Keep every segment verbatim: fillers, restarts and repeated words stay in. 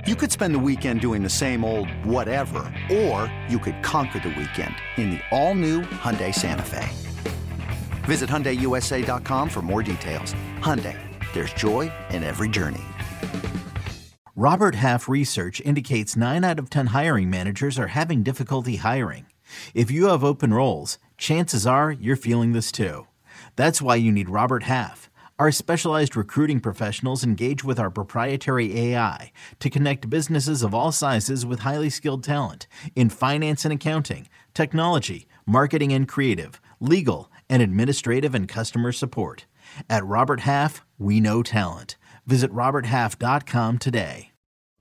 You could spend the weekend doing the same old whatever, or you could conquer the weekend in the all-new Hyundai Santa Fe. Visit Hyundai U S A dot com for more details. Hyundai, there's joy in every journey. Robert Half research indicates nine out of ten hiring managers are having difficulty hiring. If you have open roles, chances are you're feeling this too. That's why you need Robert Half. Our specialized recruiting professionals engage with our proprietary A I to connect businesses of all sizes with highly skilled talent in finance and accounting, technology, marketing and creative, legal, and administrative and customer support. At Robert Half, we know talent. Visit robert half dot com today.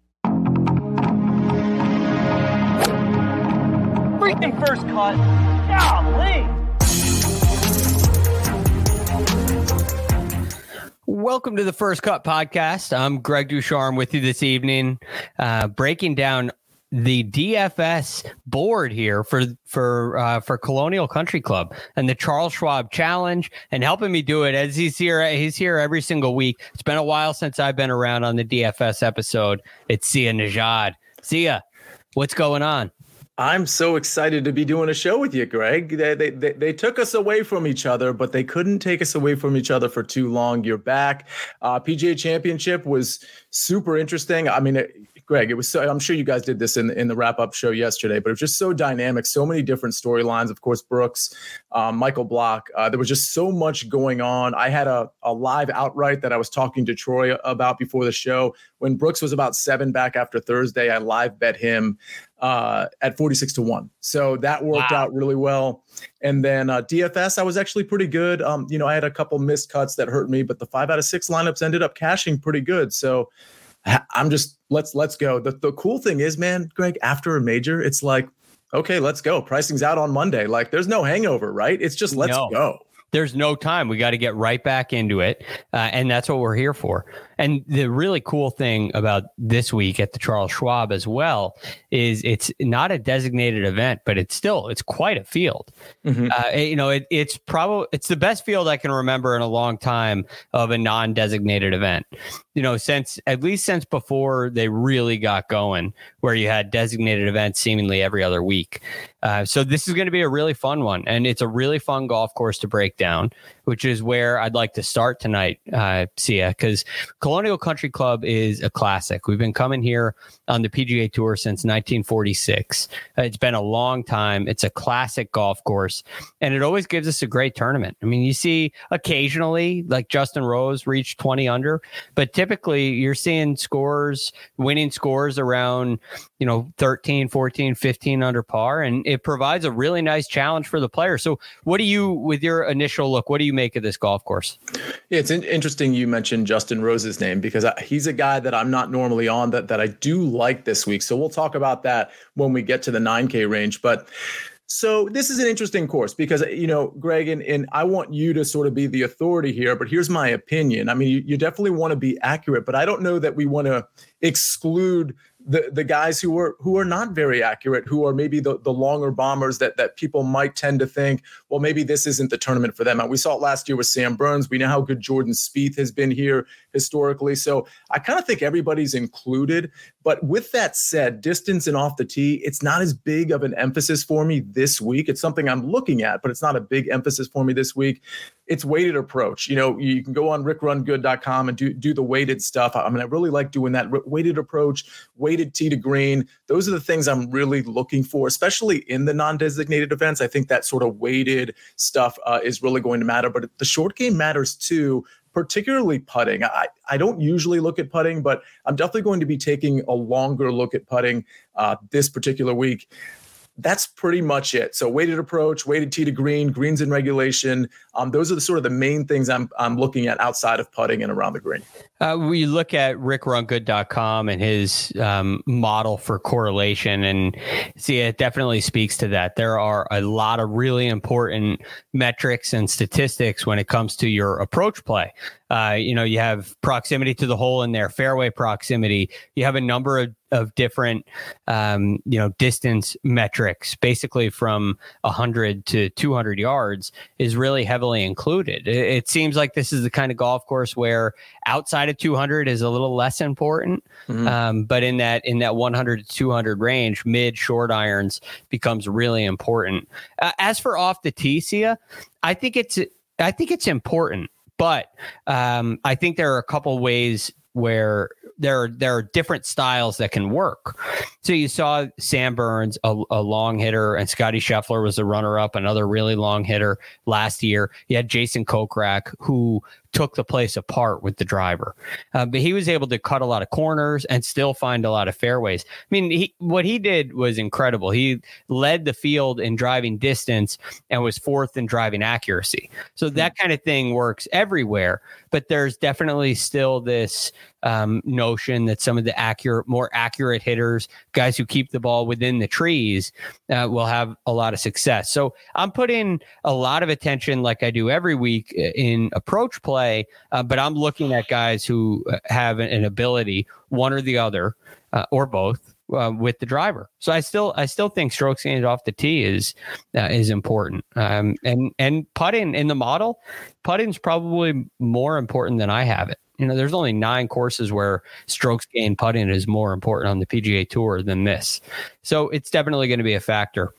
Freaking first cut. Golly. Welcome to the First Cut Podcast. I'm Greg Ducharme with you this evening, uh, breaking down the D F S board here for for uh, for Colonial Country Club and the Charles Schwab Challenge, and helping me do it as he's here. He's here every single week. It's been a while since I've been around on the D F S episode. It's Sia Nejad. Sia, what's going on? I'm so excited to be doing a show with you, Greg. They, they, they, they took us away from each other, but they couldn't take us away from each other for too long. You're back. Uh, P G A Championship was super interesting. I mean, it, Greg, it was so, I'm sure you guys did this in, in the wrap-up show yesterday, but it was just so dynamic, so many different storylines. Of course, Brooks, um, Michael Block. Uh, there was just so much going on. I had a, a live outright that I was talking to Troy about before the show. When Brooks was about seven back after Thursday, I live bet him uh, at forty-six to one. So that worked wow. out really well. And then uh, D F S, I was actually pretty good. Um, you know, I had a couple missed cuts that hurt me, but the five out of six lineups ended up cashing pretty good. So I'm just, let's, let's go. The, the cool thing is, man, Greg, after a major, it's like, okay, let's go. Pricing's out on Monday. Like there's no hangover, right? It's just, let's no. go. There's no time. We got to get right back into it. Uh, and that's what we're here for. And the really cool thing about this week at the Charles Schwab as well is it's not a designated event, but it's still, it's quite a field. Mm-hmm. Uh, you know, it, it's probably, it's the best field I can remember in a long time of a non-designated event. You know, since at least since before they really got going, where you had designated events seemingly every other week. Uh, so this is going to be a really fun one, and it's a really fun golf course to break down, which is where I'd like to start tonight, uh, Sia, because Colonial Country Club is a classic. We've been coming here on the P G A Tour since nineteen forty-six. Uh, it's been a long time. It's a classic golf course, and it always gives us a great tournament. I mean, you see occasionally, like Justin Rose reached twenty under, but typically you're seeing scores, winning scores around, you know, thirteen, fourteen, fifteen under par, and it provides a really nice challenge for the player. So what do you, with your initial look, what do you make of this golf course? Yeah, it's in- interesting you mentioned Justin Rose's name, because I, he's a guy that I'm not normally on that, that I do like this week. So we'll talk about that when we get to the nine K range. But so this is an interesting course because, you know, Greg, and, and I want you to sort of be the authority here, but here's my opinion. I mean, you, you definitely want to be accurate, but I don't know that we want to exclude the the guys who are who are not very accurate, who are maybe the, the longer bombers that that people might tend to think, well, maybe this isn't the tournament for them. And we saw it last year with Sam Burns. We know how good Jordan Spieth has been here historically. So I kind of think everybody's included. But with that said, distance and off the tee, it's not as big of an emphasis for me this week. It's something I'm looking at, but it's not a big emphasis for me this week. It's weighted approach. You know, you can go on rick run good dot com and do, do the weighted stuff. I mean, I really like doing that. Weighted approach, weighted tee to green. Those are the things I'm really looking for, especially in the non-designated events. I think that sort of weighted stuff uh, is really going to matter. But the short game matters too, particularly putting. I, I don't usually look at putting, but I'm definitely going to be taking a longer look at putting uh, this particular week. That's pretty much it. So weighted approach, weighted tee to green, greens in regulation. Um, those are the sort of the main things I'm I'm looking at outside of putting and around the green. Uh, we look at rick run good dot com and his um, model for correlation, and see, it definitely speaks to that. There are a lot of really important metrics and statistics when it comes to your approach play. Uh, you know, you have proximity to the hole in there, fairway proximity. You have a number of, of different, um, you know, distance metrics, basically from one hundred to two hundred yards is really heavily included. It, it seems like this is the kind of golf course where outside of two hundred is a little less important. Mm-hmm. Um, but in that, in that one hundred to two hundred range, mid short irons becomes really important. Uh, as for off the tee, Sia, I think it's, I think it's important, but um, I think there are a couple ways where there are, there are different styles that can work. So you saw Sam Burns, a, a long hitter, and Scotty Scheffler was the runner-up, another really long hitter last year. You had Jason Kokrak, who took the place apart with the driver. Uh, but he was able to cut a lot of corners and still find a lot of fairways. I mean, he, what he did was incredible. He led the field in driving distance and was fourth in driving accuracy. So that kind of thing works everywhere, but there's definitely still this um, notion that some of the accurate, more accurate hitters, guys who keep the ball within the trees, uh, will have a lot of success. So I'm putting a lot of attention, like I do every week, in approach play, uh, but I'm looking at guys who have an, an ability, one or the other, uh, or both, uh, with the driver. So I still, I still think stroke gain off the tee is uh, is important. Um, and and putting in the model, putting's probably more important than I have it. You know, there's only nine courses where strokes gained putting is more important on the P G A Tour than this. So it's definitely going to be a factor.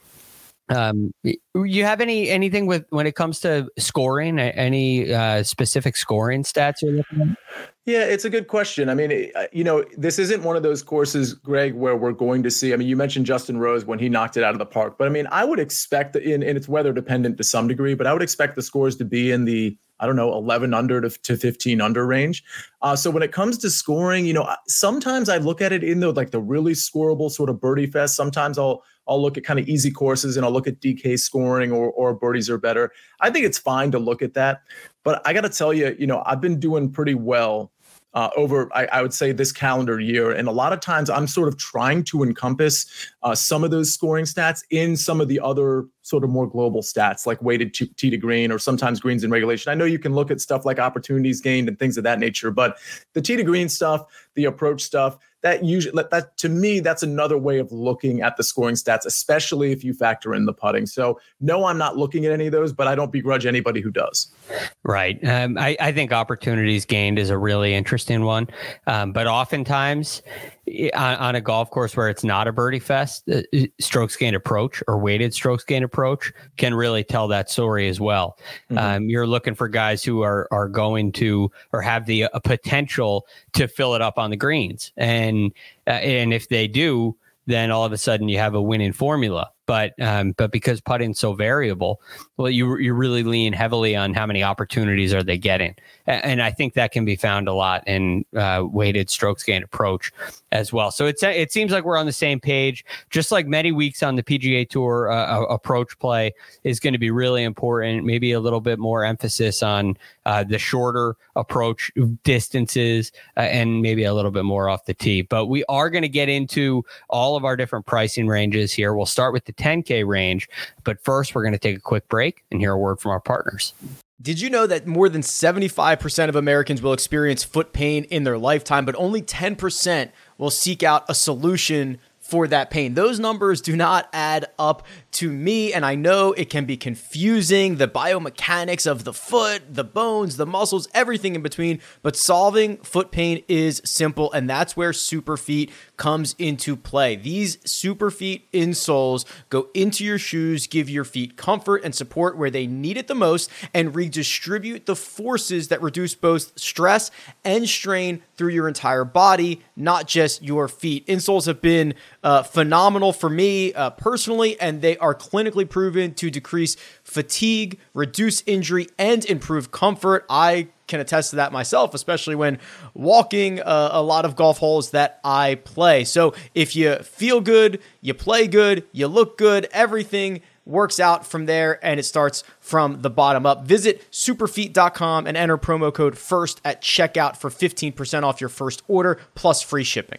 Um, you have any anything with when it comes to scoring? Any uh, specific scoring stats you're looking at? Yeah, it's a good question. I mean, you know, this isn't one of those courses, Greg, where we're going to see. I mean, you mentioned Justin Rose when he knocked it out of the park, but I mean, I would expect, in, and it's weather dependent to some degree, but I would expect the scores to be in the, I don't know, eleven under to, to fifteen under range. Uh, so when it comes to scoring, you know, sometimes I look at it in the like the really scoreable sort of birdie fest. Sometimes I'll I'll look at kind of easy courses and I'll look at D K scoring or or birdies are better. I think it's fine to look at that, but I got to tell you, you know, I've been doing pretty well Uh, over, I, I would say, this calendar year. And a lot of times I'm sort of trying to encompass uh, some of those scoring stats in some of the other sort of more global stats, like weighted t- tee to green or sometimes greens in regulation. I know you can look at stuff like opportunities gained and things of that nature, but the tee to green stuff, the approach stuff, that usually, that to me, that's another way of looking at the scoring stats, especially if you factor in the putting. So no, I'm not looking at any of those, but I don't begrudge anybody who does. Right. Um, I, I think opportunities gained is a really interesting one. Um, but oftentimes on, on a golf course where it's not a birdie fest, uh, strokes gained approach or weighted strokes gained approach can really tell that story as well. Mm-hmm. Um, you're looking for guys who are, are going to, or have the uh, potential to fill it up on the greens. And And uh, and if they do, then all of a sudden you have a winning formula. But um, but because putting's so variable, well, you you really lean heavily on how many opportunities are they getting, and, and I think that can be found a lot in uh, weighted strokes gained approach as well. So it's it seems like we're on the same page. Just like many weeks on the P G A Tour, uh, approach play is going to be really important. Maybe a little bit more emphasis on uh, the shorter approach distances, uh, and maybe a little bit more off the tee. But we are going to get into all of our different pricing ranges here. We'll start with the ten K range, but first we're going to take a quick break and hear a word from our partners. Did you know that more than seventy-five percent of Americans will experience foot pain in their lifetime, but only ten percent will seek out a solution for that pain? Those numbers do not add up to me, and I know it can be confusing, the biomechanics of the foot, the bones, the muscles, everything in between, but solving foot pain is simple, and that's where Superfeet comes into play. These Superfeet insoles go into your shoes, give your feet comfort and support where they need it the most, and redistribute the forces that reduce both stress and strain through your entire body, not just your feet. Insoles have been uh, phenomenal for me uh, personally, and they are clinically proven to decrease fatigue, reduce injury, and improve comfort. I can attest to that myself, especially when walking uh, a lot of golf holes that I play. So if you feel good, you play good, you look good, everything works out from there, and it starts from the bottom up. Visit superfeet dot com and enter promo code FIRST at checkout for fifteen percent off your first order plus free shipping.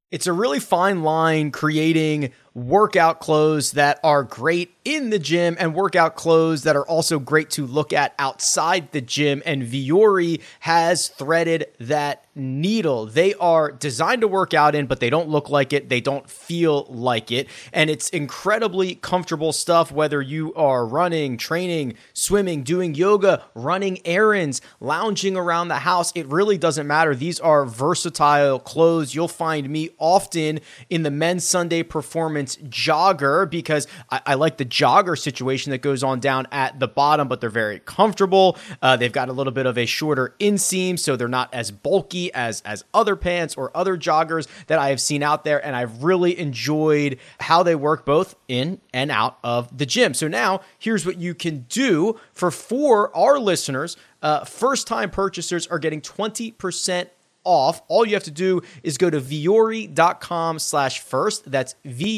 It's a really fine line creating workout clothes that are great in the gym and workout clothes that are also great to look at outside the gym. And Vuori has threaded that needle. They are designed to work out in, but they don't look like it. They don't feel like it. And it's incredibly comfortable stuff, whether you are running, training, swimming, doing yoga, running errands, lounging around the house. It really doesn't matter. These are versatile clothes. You'll find me often in the men's Sunday Performance jogger because I, I like the jogger situation that goes on down at the bottom, but they're very comfortable. Uh, they've got a little bit of a shorter inseam, so they're not as bulky as, as other pants or other joggers that I have seen out there, and I've really enjoyed how they work both in and out of the gym. So now, here's what you can do for for our listeners. Uh, first-time purchasers are getting twenty percent off. All you have to do is go to vuori.com slash first. That's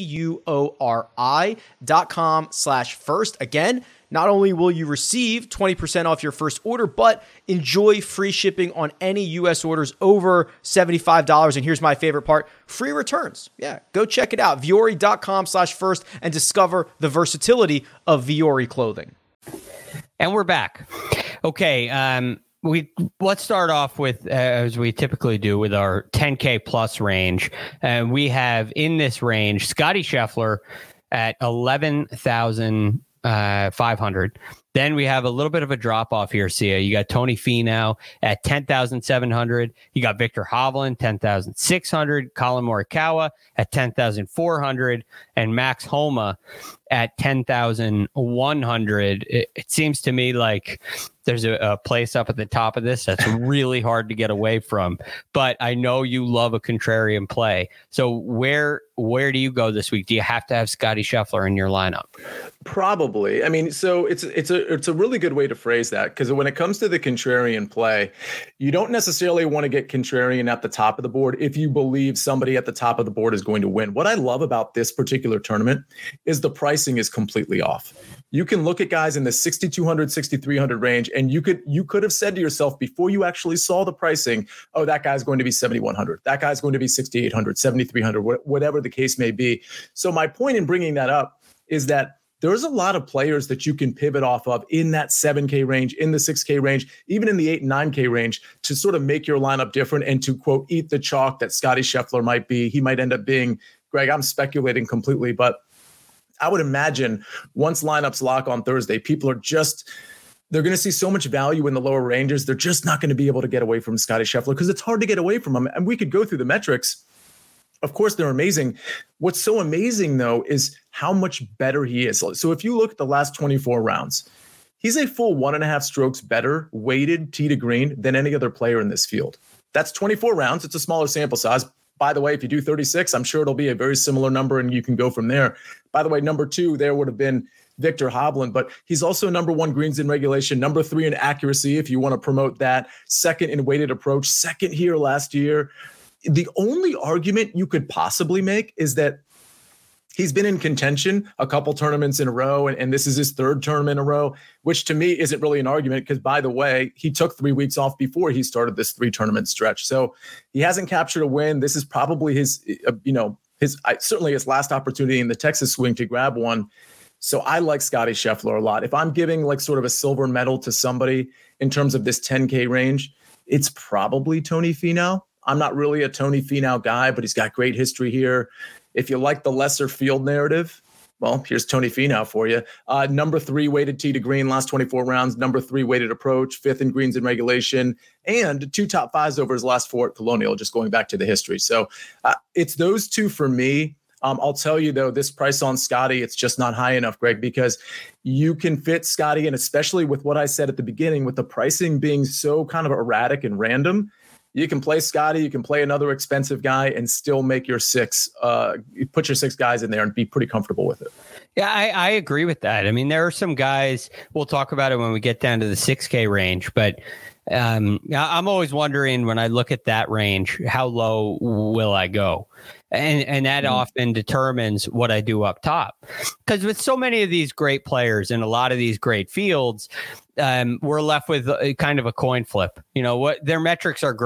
V-U-O-R-I dot com slash first. Again, not only will you receive twenty percent off your first order, but enjoy free shipping on any U S orders over seventy-five dollars. And here's my favorite part, free returns. Yeah, go check it out, vuori.com slash first, and discover the versatility of Vuori clothing. And we're back. Okay, um, we let's start off with, uh, as we typically do, with our ten K plus range. And we have in this range Scotty Scheffler at eleven thousand five hundred. Then we have a little bit of a drop off here, Sia. You got Tony Finau at ten thousand seven hundred. You got Victor Hovland, ten thousand six hundred. Colin Morikawa at ten thousand four hundred. And Max Homa at ten thousand one hundred. It, it seems to me like there's a, a place up at the top of this that's really hard to get away from. But I know you love a contrarian play. So where where do you go this week? Do you have to have Scotty Scheffler in your lineup? Probably. I mean, so it's it's a it's a really good way to phrase that, because when it comes to the contrarian play, you don't necessarily want to get contrarian at the top of the board if you believe somebody at the top of the board is going to win. What I love about this particular tournament is the pricing is completely off. You can look at guys in the sixty-two hundred, sixty-three hundred range, and you could you could have said to yourself before you actually saw the pricing, oh, that guy's going to be seventy-one hundred. That guy's going to be sixty-eight hundred, seventy-three hundred, whatever the case may be. So my point in bringing that up is that there's a lot of players that you can pivot off of in that seven K range, in the six K range, even in the eight and nine K range, to sort of make your lineup different and to, quote, eat the chalk that Scotty Scheffler might be. He might end up being, Greg, I'm speculating completely, but I would imagine once lineups lock on Thursday, people are just, they're going to see so much value in the lower ranges. They're just not going to be able to get away from Scotty Scheffler because it's hard to get away from him. And we could go through the metrics. Of course, they're amazing. What's so amazing, though, is how much better he is. So if you look at the last twenty-four rounds, he's a full one and a half strokes better weighted tee to green than any other player in this field. That's twenty-four rounds. It's a smaller sample size. By the way, if you do thirty-six, I'm sure it'll be a very similar number and you can go from there. By the way, number two there would have been Victor Hovland, but he's also number one greens in regulation, number three in accuracy, if you want to promote that, second in weighted approach, second here last year. The only argument you could possibly make is that he's been in contention a couple tournaments in a row, and, and this is his third tournament in a row, which to me isn't really an argument because, by the way, he took three weeks off before he started this three-tournament stretch. So he hasn't captured a win. This is probably his, uh, you know, his uh, certainly his last opportunity in the Texas swing to grab one. So I like Scotty Scheffler a lot. If I'm giving like sort of a silver medal to somebody in terms of this ten K range, it's probably Tony Finau. I'm not really a Tony Finau guy, but he's got great history here. If you like the lesser field narrative, well, here's Tony Finau for you. Uh, number three weighted tee to green last twenty-four rounds, number three weighted approach, fifth in greens in regulation, and two top fives over his last four at Colonial, just going back to the history. So uh, it's those two for me. Um, I'll tell you, though, this price on Scotty, it's just not high enough, Greg, because you can fit Scotty in, especially with what I said at the beginning, with the pricing being so kind of erratic and random. You can play Scotty, you can play another expensive guy and still make your six, uh, put your six guys in there and be pretty comfortable with it. Yeah, I, I agree with that. I mean, there are some guys, we'll talk about it when we get down to the six K range, but um, I'm always wondering when I look at that range, how low will I go? And and that mm-hmm. often determines what I do up top. Because with so many of these great players and a lot of these great fields, um, we're left with a, kind of a coin flip. You know, what their metrics are great.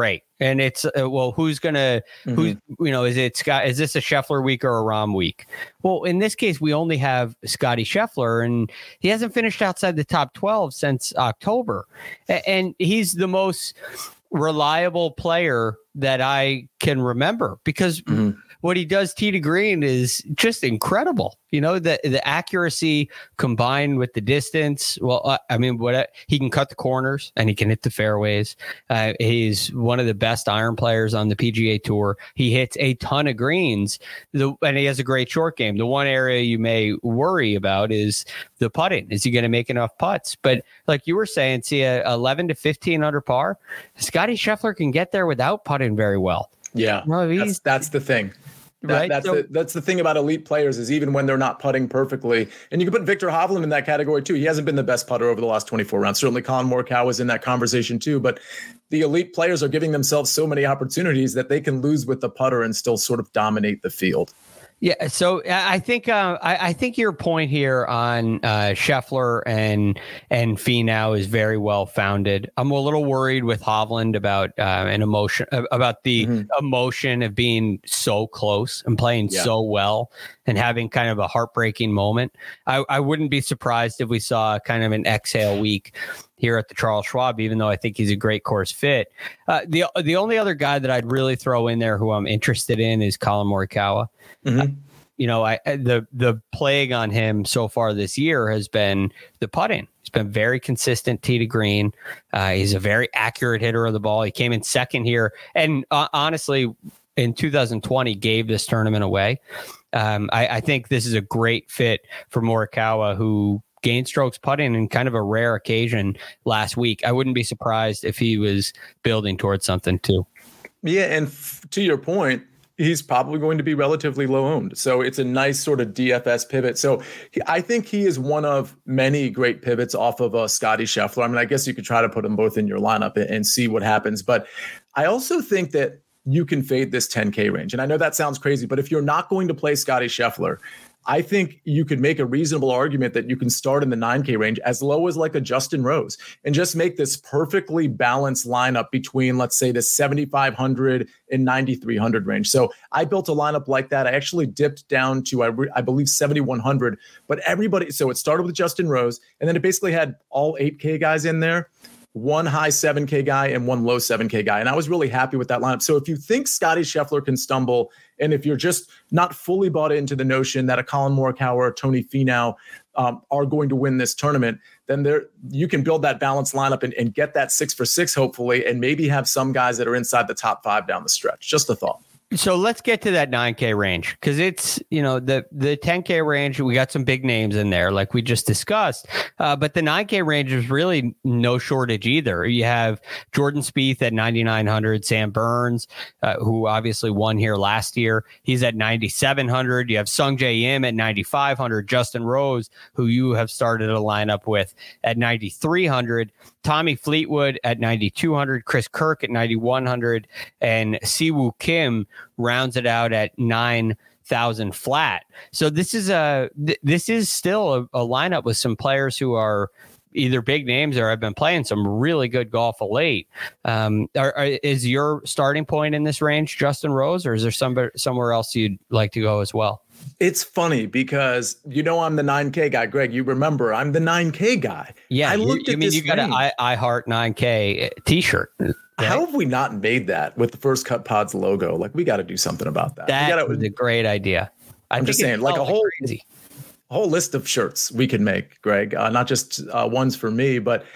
And it's, uh, well, who's going to, mm-hmm. who's, you know, is it Scott, is this a Scheffler week or a Rahm week? Well, in this case, we only have Scotty Scheffler, and he hasn't finished outside the top twelve since October. And he's the most reliable player that I can remember, because mm-hmm. what he does tee to green is just incredible. You know, the the accuracy combined with the distance. Well, uh, I mean, what he can cut the corners and he can hit the fairways. Uh, he's one of the best iron players on the P G A Tour. He hits a ton of greens, the, and he has a great short game. The one area you may worry about is the putting. Is he going to make enough putts? But like you were saying, see, a eleven to fifteen under par, Scotty Scheffler can get there without putting very well. Yeah, no, that's, that's the thing. That, right? That's so, the that's the thing about elite players, is even when they're not putting perfectly, and you can put Victor Hovland in that category too. He hasn't been the best putter over the last twenty-four rounds. Certainly Colin Morikawa is in that conversation too, but the elite players are giving themselves so many opportunities that they can lose with the putter and still sort of dominate the field. Yeah, so I think uh, I, I think your point here on uh, Scheffler and and Finau is very well founded. I'm a little worried with Hovland about uh, an emotion about the mm-hmm. emotion of being so close and playing yeah. so well and having kind of a heartbreaking moment. I, I wouldn't be surprised if we saw kind of an exhale week here at the Charles Schwab, even though I think he's a great course fit. Uh, the the only other guy that I'd really throw in there who I'm interested in is Colin Morikawa. Mm-hmm. Uh, you know, I the the plague on him so far this year has been the putting. He's been very consistent tee to green. Uh, he's a very accurate hitter of the ball. He came in second here, and uh, honestly, in two thousand twenty, gave this tournament away. Um, I, I think this is a great fit for Morikawa, who gained strokes putting in kind of a rare occasion last week. I wouldn't be surprised if he was building towards something too. Yeah, and f- to your point, he's probably going to be relatively low owned. So it's a nice sort of D F S pivot. So he, I think he is one of many great pivots off of uh, Scotty Scheffler. I mean, I guess you could try to put them both in your lineup and, and see what happens. But I also think that you can fade this ten K range. And I know that sounds crazy, but if you're not going to play Scotty Scheffler, I think you could make a reasonable argument that you can start in the nine K range as low as like a Justin Rose and just make this perfectly balanced lineup between, let's say, the seventy-five hundred and ninety-three hundred range. So I built a lineup like that. I actually dipped down to, I, re- I believe, seventy-one hundred, but everybody, so it started with Justin Rose, and then it basically had all eight K guys in there, one high seven K guy and one low seven K guy. And I was really happy with that lineup. So if you think Scotty Scheffler can stumble, and if you're just not fully bought into the notion that a Colin Morikawa or Tony Finau um, are going to win this tournament, then there you can build that balanced lineup and, and get that six for six, hopefully, and maybe have some guys that are inside the top five down the stretch. Just a thought. So let's get to that nine K range, because it's, you know, the the ten K range, we got some big names in there like we just discussed, uh, but the nine K range is really no shortage either. You have Jordan Spieth at ninety-nine hundred, Sam Burns, uh, who obviously won here last year. He's at ninety-seven hundred. You have Sung Jae Im at ninety-five hundred, Justin Rose, who you have started a lineup with, at ninety-three hundred. Tommy Fleetwood at ninety-two hundred, Chris Kirk at ninety-one hundred, and Siwoo Kim rounds it out at nine thousand flat. So this is a th- this is still a, a lineup with some players who are either big names or have been playing some really good golf of late. Um, are, are, is your starting point in this range Justin Rose, or is there somebody somewhere else you'd like to go as well? It's funny because, you know, I'm the nine K guy. Greg, you remember I'm the nine K guy. Yeah. I looked you, at I mean, this you got range. an I, I Heart nine K t-shirt. Right? How have we not made that with the First Cut Pods logo? Like, we got to do something about that. That gotta, is a great idea. I I'm just saying, like a whole, crazy. a whole list of shirts we can make, Greg, uh, not just uh, ones for me, but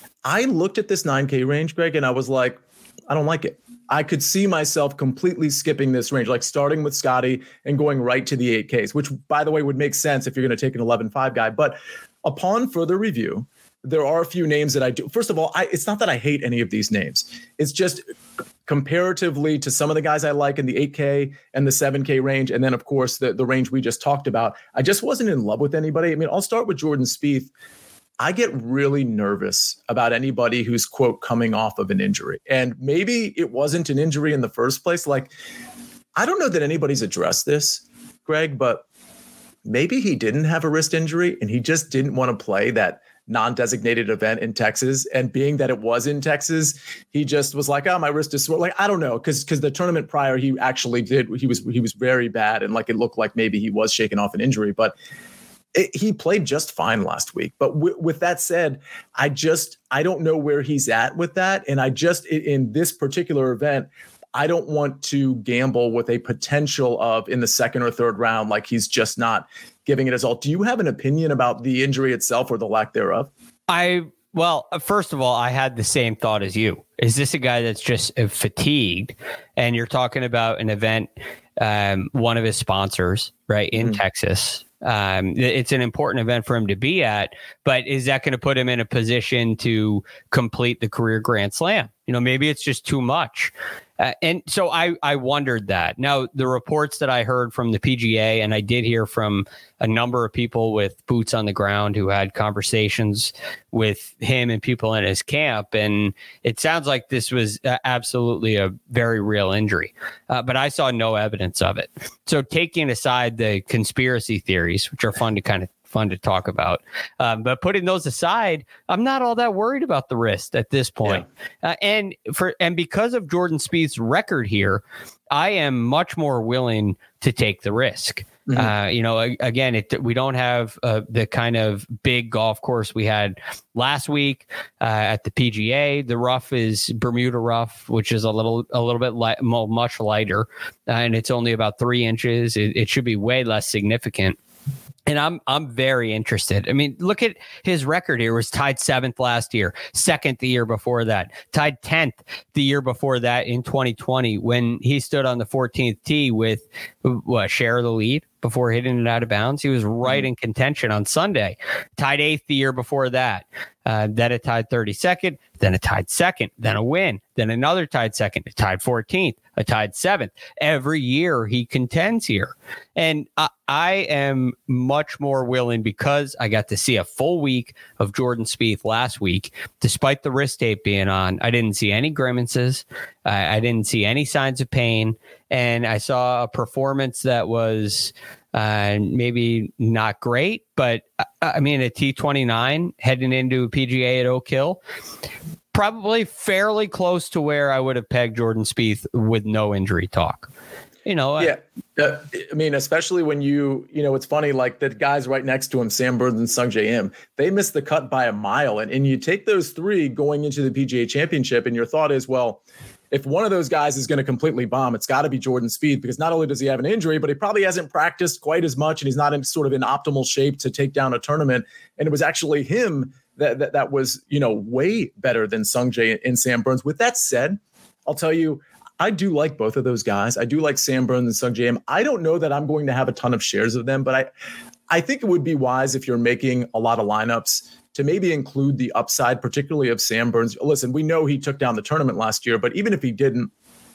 I looked at this nine K range, Greg, and I was like, I don't like it. I could see myself completely skipping this range, like starting with Scotty and going right to the eight Ks, which, by the way, would make sense if you're going to take an eleven five guy. But upon further review, there are a few names that I do. First of all, I, it's not that I hate any of these names. It's just comparatively to some of the guys I like in the eight K and the seven K range, and then, of course, the, the range we just talked about, I just wasn't in love with anybody. I mean, I'll start with Jordan Spieth. I get really nervous about anybody who's, quote, coming off of an injury. And maybe it wasn't an injury in the first place. Like, I don't know that anybody's addressed this, Greg, but maybe he didn't have a wrist injury and he just didn't want to play that non-designated event in Texas. And being that it was in Texas, he just was like, oh, my wrist is sore. Like, I don't know. Cause, cause the tournament prior, he actually did, he was, he was very bad. And like, it looked like maybe he was shaking off an injury, but it, he played just fine last week. But w- with that said, I just, I don't know where he's at with that. And I just, in this particular event, I don't want to gamble with a potential of in the second or third round, like he's just not giving it his all. Do you have an opinion about the injury itself or the lack thereof? I, well, first of all, I had the same thought as you. Is this a guy that's just fatigued? And you're talking about an event, um, one of his sponsors, right, in mm-hmm. Texas. Um, it's an important event for him to be at, but is that going to put him in a position to complete the career Grand Slam? You know, maybe it's just too much. Uh, and so I, I wondered that. Now, the reports that I heard from the P G A, and I did hear from a number of people with boots on the ground who had conversations with him and people in his camp, and it sounds like this was uh, absolutely a very real injury. Uh, but I saw no evidence of it. So taking aside the conspiracy theories, which are fun to kind of fun to talk about. Um, but putting those aside, I'm not all that worried about the wrist at this point. Yeah. Uh, and for and because of Jordan Spieth's record here, I am much more willing to take the risk. Mm-hmm. Uh, you know, again, it, we don't have uh, the kind of big golf course we had last week uh, at the P G A. The rough is Bermuda rough, which is a little a little bit light, much lighter, uh, and it's only about three inches. It, it should be way less significant. And I'm I'm very interested. I mean, look at his record here. It was tied seventh last year, second the year before that, tied tenth the year before that in twenty twenty when he stood on the fourteenth tee with what, share of the lead before hitting it out of bounds. He was right in contention on Sunday. Tied eighth the year before that. Uh, then it tied thirty-second, then it tied second, then a win, then another tied second, it tied fourteenth, a tied seventh. Every year he contends here. And I, I am much more willing, because I got to see a full week of Jordan Spieth last week. Despite the wrist tape being on, I didn't see any grimaces. Uh, I didn't see any signs of pain. And I saw a performance that was uh, maybe not great, but uh, I mean, a T twenty-nine heading into a P G A at Oak Hill, probably fairly close to where I would have pegged Jordan Spieth with no injury talk. You know, yeah. Uh, I mean, especially when you, you know, it's funny, like the guys right next to him, Sam Burns and Sungjae Im, they missed the cut by a mile. And, and you take those three going into the P G A Championship, and your thought is, well, if one of those guys is going to completely bomb, it's got to be Jordan Spieth, because not only does he have an injury, but he probably hasn't practiced quite as much, and he's not in sort of in optimal shape to take down a tournament. And it was actually him that that, that was, you know, way better than Sungjae and Sam Burns. With that said, I'll tell you, I do like both of those guys. I do like Sam Burns and Sungjae Im. I don't know that I'm going to have a ton of shares of them, but I, I think it would be wise if you're making a lot of lineups to maybe include the upside, particularly of Sam Burns. Listen, we know he took down the tournament last year, but even if he didn't,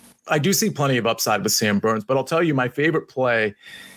I do see plenty of upside with Sam Burns. But I'll tell you, my favorite play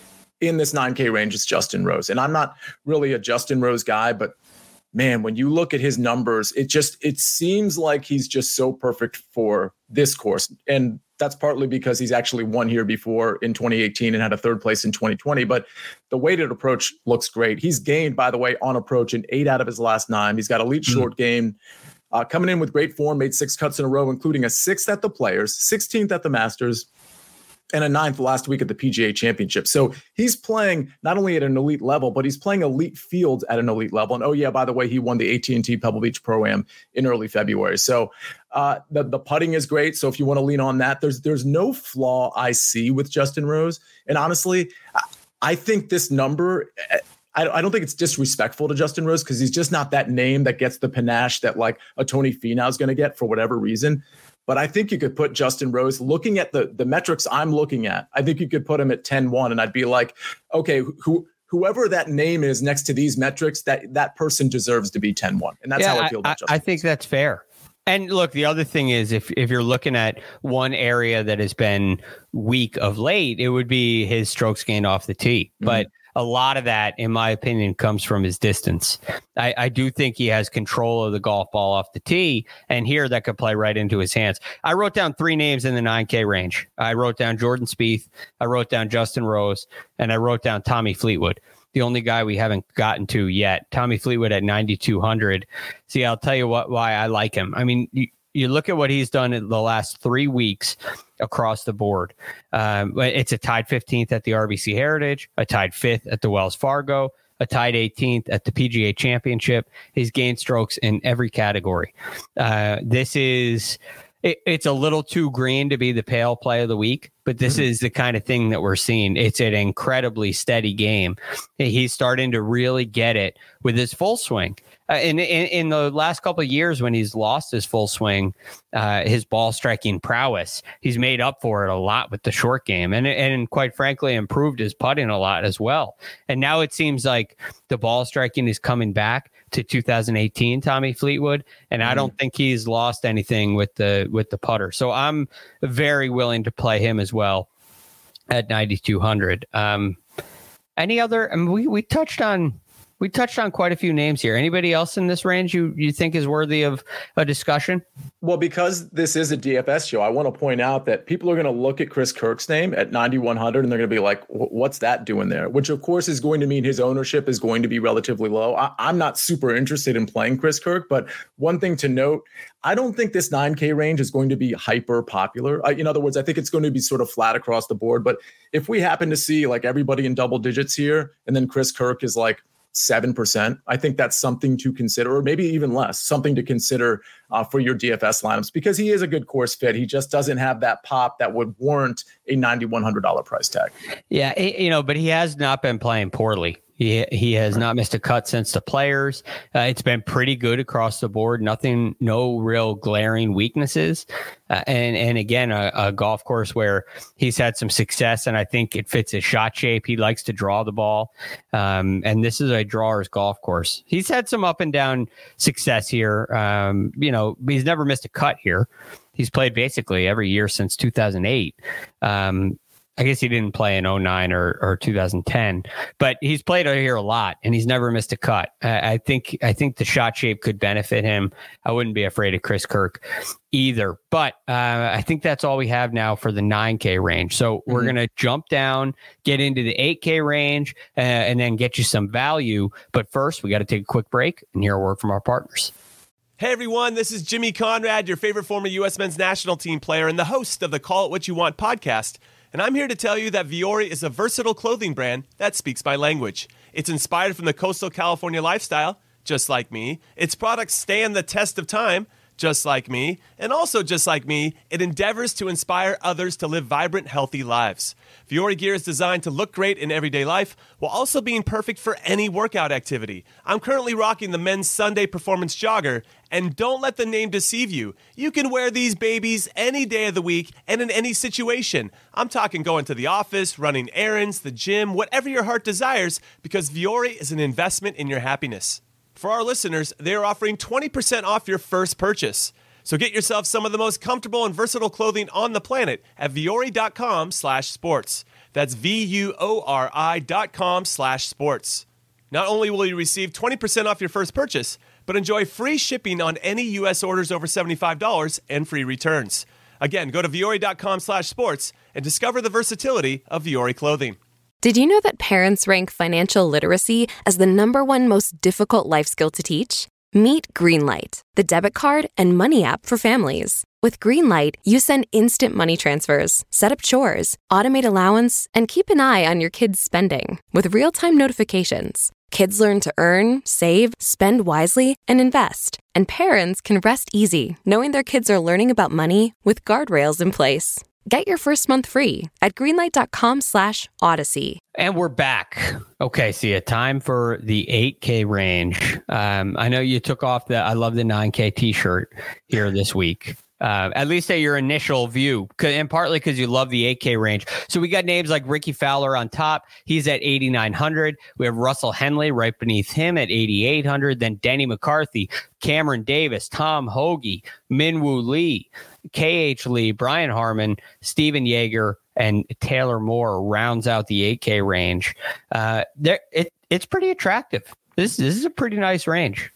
in this nine K range is Justin Rose. And I'm not really a Justin Rose guy, but man, when you look at his numbers, it just, it seems like he's just so perfect for this course. And that's partly because he's actually won here before in twenty eighteen and had a third place in twenty twenty. But the weighted approach looks great. He's gained, by the way, on approach in eight out of his last nine. He's got elite mm-hmm. short game, uh, coming in with great form, made six cuts in a row, including a sixth at the Players, sixteenth at the Masters, and a ninth last week at the P G A Championship. So he's playing not only at an elite level, but he's playing elite fields at an elite level. And oh yeah, by the way, he won the A T and T Pebble Beach Pro-Am in early February. So uh, the, the putting is great. So if you want to lean on that, there's there's no flaw I see with Justin Rose. And honestly, I, I think this number, I, I don't think it's disrespectful to Justin Rose, because he's just not that name that gets the panache that like a Tony Finau is going to get for whatever reason. But I think you could put Justin Rose, looking at the, the metrics I'm looking at, I think you could put him at ten one, and I'd be like, okay, who whoever that name is next to these metrics, that that person deserves to be ten one. And that's yeah, how I feel about I, Justin I think Rose. That's fair. And look, the other thing is, if if you're looking at one area that has been weak of late, it would be his strokes gained off the tee. Mm-hmm. But a lot of that, in my opinion, comes from his distance. I, I do think he has control of the golf ball off the tee, and here that could play right into his hands. I wrote down three names in the nine K range. I wrote down Jordan Spieth, I wrote down Justin Rose, and I wrote down Tommy Fleetwood. the only guy we haven't gotten to yet. Tommy Fleetwood at ninety-two hundred. See, I'll tell you what why I like him. I mean, you, you look at what he's done in the last three weeks across the board. Um, it's a tied fifteenth at the R B C Heritage, a tied fifth at the Wells Fargo, a tied eighteenth at the P G A Championship. He's gained strokes in every category. Uh, this is, it, it's a little too green to be the pale play of the week, but this mm-hmm. is the kind of thing that we're seeing. It's an incredibly steady game. He's starting to really get it with his full swing. Uh, in, in in the last couple of years, when he's lost his full swing, uh, his ball striking prowess, he's made up for it a lot with the short game, and and quite frankly, improved his putting a lot as well. And now it seems like the ball striking is coming back to two thousand eighteen Tommy Fleetwood, and mm-hmm. I don't think he's lost anything with the with the putter. So I'm very willing to play him as well at ninety-two hundred. Um, any other? I mean, we we touched on. We touched on quite a few names here. Anybody else in this range you, you think is worthy of a discussion? Well, because this is a D F S show, I want to point out that people are going to look at Chris Kirk's name at ninety-one hundred and they're going to be like, what's that doing there? Which, of course, is going to mean his ownership is going to be relatively low. I, I'm not super interested in playing Chris Kirk, but one thing to note, I don't think this nine K range is going to be hyper popular. I, in other words, I think it's going to be sort of flat across the board. But if we happen to see like everybody in double digits here, and then Chris Kirk is like seven percent, I think that's something to consider, or maybe even less, something to consider uh, for your D F S lineups, because he is a good course fit. He just doesn't have that pop that would warrant a ninety-one hundred dollars price tag. Yeah, you know, but he has not been playing poorly. He he has not missed a cut since the Players. Uh, it's been pretty good across the board. Nothing, no real glaring weaknesses. Uh, and and again, a, a golf course where he's had some success, and I think it fits his shot shape. He likes to draw the ball, um, and this is a drawer's golf course. He's had some up and down success here. Um, you know, he's never missed a cut here. He's played basically every year since two thousand eight. Um, I guess he didn't play in oh nine or, or two thousand ten, but he's played out here a lot and he's never missed a cut. I, I think I think the shot shape could benefit him. I wouldn't be afraid of Chris Kirk either, but uh, I think that's all we have now for the nine K range. So mm-hmm. we're going to jump down, get into the eight K range, uh, and then get you some value. But first, we got to take a quick break and hear a word from our partners. Hey everyone, this is Jimmy Conrad, your favorite former U S men's national team player and the host of the Call It What You Want podcast. And I'm here to tell you that Vuori is a versatile clothing brand that speaks my language. It's inspired from the coastal California lifestyle, just like me. Its products stand the test of time, just like me. And also just like me, it endeavors to inspire others to live vibrant, healthy lives. Vuori gear is designed to look great in everyday life while also being perfect for any workout activity. I'm currently rocking the men's Sunday Performance Jogger, and don't let the name deceive you. You can wear these babies any day of the week and in any situation. I'm talking going to the office, running errands, the gym, whatever your heart desires, because Vuori is an investment in your happiness. For our listeners, they are offering twenty percent off your first purchase. So get yourself some of the most comfortable and versatile clothing on the planet at Vuori.com slash sports. That's V-U-O-R-I dot com slash sports. Not only will you receive twenty percent off your first purchase, but enjoy free shipping on any U S orders over seventy-five dollars and free returns. Again, go to Vuori.com slash sports and discover the versatility of Vuori clothing. Did you know that parents rank financial literacy as the number one most difficult life skill to teach? Meet Greenlight, the debit card and money app for families. With Greenlight, you send instant money transfers, set up chores, automate allowance, and keep an eye on your kids' spending with real-time notifications. Kids learn to earn, save, spend wisely, and invest. And parents can rest easy knowing their kids are learning about money with guardrails in place. Get your first month free at greenlight.com slash odyssey. And we're back. Okay, see, a time for the eight K range. Um, I know you took off the I love the nine K t-shirt here this week. Uh, at least at your initial view, and partly because you love the eight K range. So we got names like Ricky Fowler on top. He's at eighty-nine hundred. We have Russell Henley right beneath him at eighty-eight hundred. Then Denny McCarthy, Cameron Davis, Tom Hoagie, Minwoo Lee, K H Lee, Brian Harman, Steven Yeager, and Taylor Moore rounds out the eight K range. Uh, there, it, it's pretty attractive. This, this is a pretty nice range.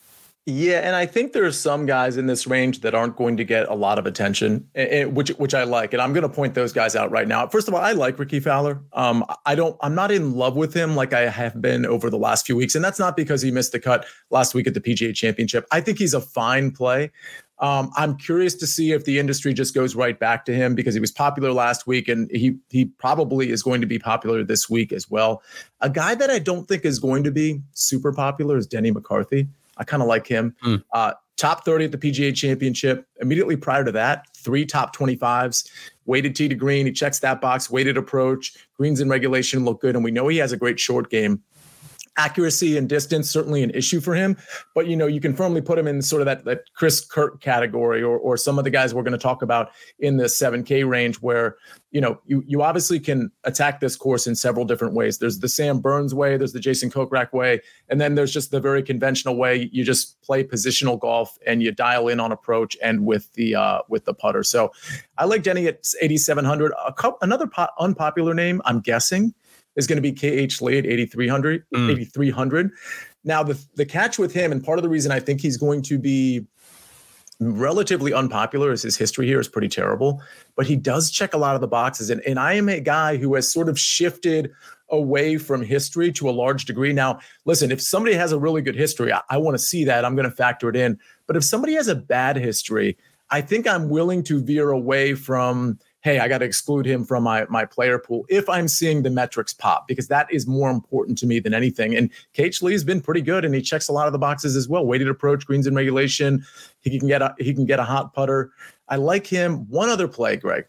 Yeah, and I think there's some guys in this range that aren't going to get a lot of attention, which which I like, and I'm going to point those guys out right now. First of all, I like Rickie Fowler. Um, I don't, I'm not in love with him like I have been over the last few weeks, and that's not because he missed the cut last week at the P G A Championship. I think he's a fine play. Um, I'm curious to see if the industry just goes right back to him because he was popular last week, and he he probably is going to be popular this week as well. A guy that I don't think is going to be super popular is Denny McCarthy. I kind of like him. Mm. Uh, top thirty at the P G A Championship. Immediately prior to that, three top twenty-fives. Weighted tee to green. He checks that box. Weighted approach. Greens in regulation look good. And we know he has a great short game. Accuracy and distance, certainly an issue for him. But, you know, you can firmly put him in sort of that, that Chris Kirk category or or some of the guys we're going to talk about in the seven K range where, you know, you you obviously can attack this course in several different ways. There's the Sam Burns way, there's the Jason Kokrak way, and then there's just the very conventional way. You just play positional golf and you dial in on approach and with the uh, with the putter. So I like Denny at eighty-seven hundred. A couple, another po- unpopular name, I'm guessing, is going to be K H Lee at eighty-three hundred. Mm. eighty-three hundred. Now, the the catch with him, and part of the reason I think he's going to be relatively unpopular is his history here is pretty terrible, but he does check a lot of the boxes. And, and I am a guy who has sort of shifted away from history to a large degree. Now, listen, if somebody has a really good history, I, I want to see that. I'm going to factor it in. But if somebody has a bad history, I think I'm willing to veer away from, hey, I got to exclude him from my, my player pool if I'm seeing the metrics pop, because that is more important to me than anything. And K H Lee has been pretty good, and he checks a lot of the boxes as well. Weighted approach, greens in regulation. He can get a, he can get a hot putter. I like him. One other play, Greg.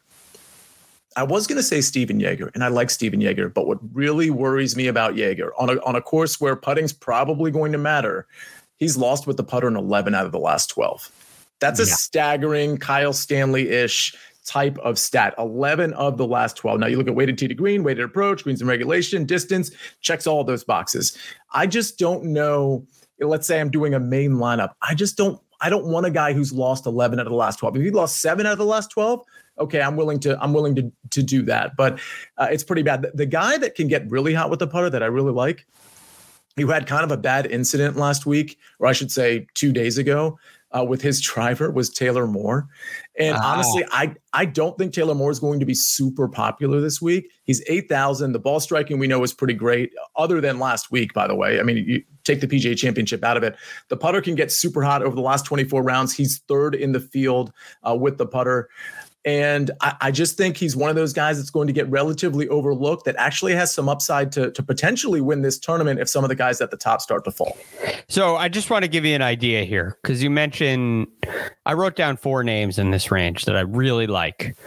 I was going to say Steven Jaeger, and I like Steven Jaeger, but what really worries me about Jaeger on a, on a course where putting's probably going to matter, he's lost with the putter in eleven out of the last twelve. That's a yeah. staggering Kyle Stanley-ish type of stat. eleven of the last twelve. Now you look at weighted tee to green, weighted approach, greens in regulation, distance, checks all of those boxes. I just don't know. Let's say I'm doing a main lineup. I just don't, I don't want a guy who's lost eleven out of the last twelve. If he lost seven out of the last twelve, okay, I'm willing to, I'm willing to, to do that. But uh, it's pretty bad. The, the guy that can get really hot with the putter that I really like, who had kind of a bad incident last week, or I should say two days ago, Uh, with his driver was Taylor Moore. And ah. honestly, I, I don't think Taylor Moore is going to be super popular this week. He's eight thousand. The ball striking we know is pretty great, other than last week, by the way. I mean, you take the P G A Championship out of it. The putter can get super hot over the last twenty-four rounds. He's third in the field uh, with the putter. And I, I just think he's one of those guys that's going to get relatively overlooked that actually has some upside to, to potentially win this tournament if some of the guys at the top start to fall. So I just want to give you an idea here, because you mentioned, I wrote down four names in this range that I really like.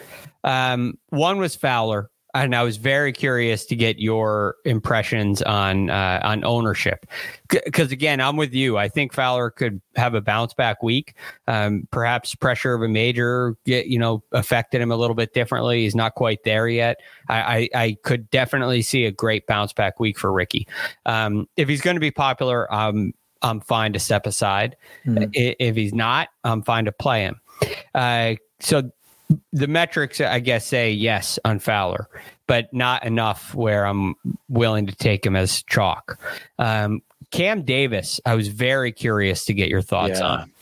Um, one was Fowler. And I was very curious to get your impressions on uh, on ownership, because again, I'm with you. I think Fowler could have a bounce back week. Um, perhaps pressure of a major, get you know, affected him a little bit differently. He's not quite there yet. I, I, I could definitely see a great bounce back week for Rickie. Um, if he's going to be popular, um, I'm fine to step aside. Mm-hmm. If he's not, I'm fine to play him. Uh, so. The metrics, I guess, say yes on Fowler, but not enough where I'm willing to take him as chalk. Um, Cam Davis, I was very curious to get your thoughts yeah. on.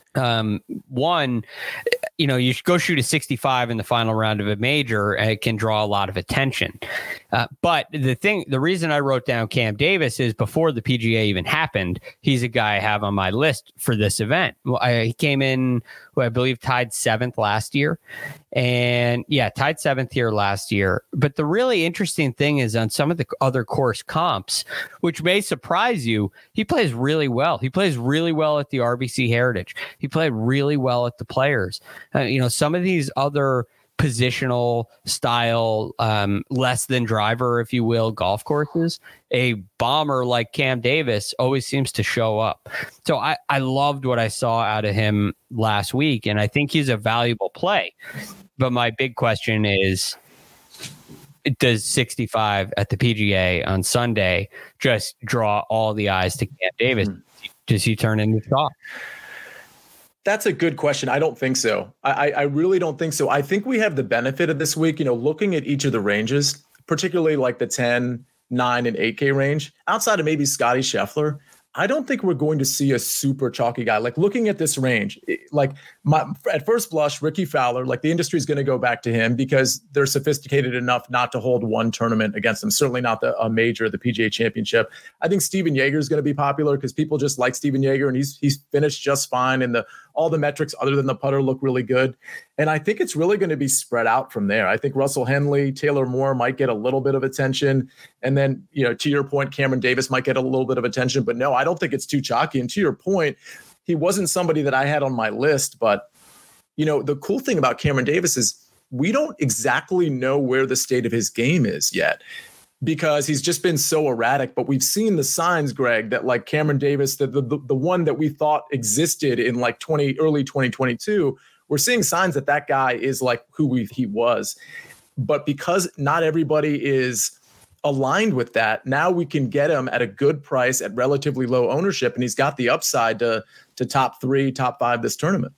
Um, one, you know, you should go shoot a sixty-five in the final round of a major, and it can draw a lot of attention. Uh, but the thing, the reason I wrote down Cam Davis is before the P G A even happened, he's a guy I have on my list for this event. Well, I, he came in, who I believe tied seventh last year. And yeah, tied seventh here last year. But the really interesting thing is on some of the other course comps, which may surprise you, he plays really well. He plays really well at the R B C Heritage. He played really well at the Players. Uh, you know, some of these other positional style, um, less than driver, if you will, golf courses, a bomber like Cam Davis always seems to show up. So I, I loved what I saw out of him last week, and I think he's a valuable play. But my big question is, does sixty-five at the P G A on Sunday just draw all the eyes to Cam Davis? Mm-hmm. Does he turn into chalk? That's a good question. I don't think so. I, I really don't think so. I think we have the benefit of this week, you know, looking at each of the ranges, particularly like the ten, nine, and eight K range, outside of maybe Scotty Scheffler. I don't think we're going to see a super chalky guy. Like looking at this range, like my, at first blush, Ricky Fowler, like the industry is going to go back to him because they're sophisticated enough not to hold one tournament against them. Certainly not the a major, the P G A Championship. I think Steven Jaeger is going to be popular because people just like Steven Jaeger, and he's he's finished just fine. And the all the metrics other than the putter look really good. And I think it's really going to be spread out from there. I think Russell Henley, Taylor Moore might get a little bit of attention. And then, you know, to your point, Cameron Davis might get a little bit of attention. But no, I don't think it's too chalky. And to your point, he wasn't somebody that I had on my list. But, you know, the cool thing about Cameron Davis is we don't exactly know where the state of his game is yet, because he's just been so erratic. But we've seen the signs, Greg, that like Cameron Davis, the the, the one that we thought existed in like twenty early twenty twenty-two, we're seeing signs that that guy is like who we, he was. But because not everybody is aligned with that, now we can get him at a good price at relatively low ownership, and he's got the upside to to top three, top five this tournament.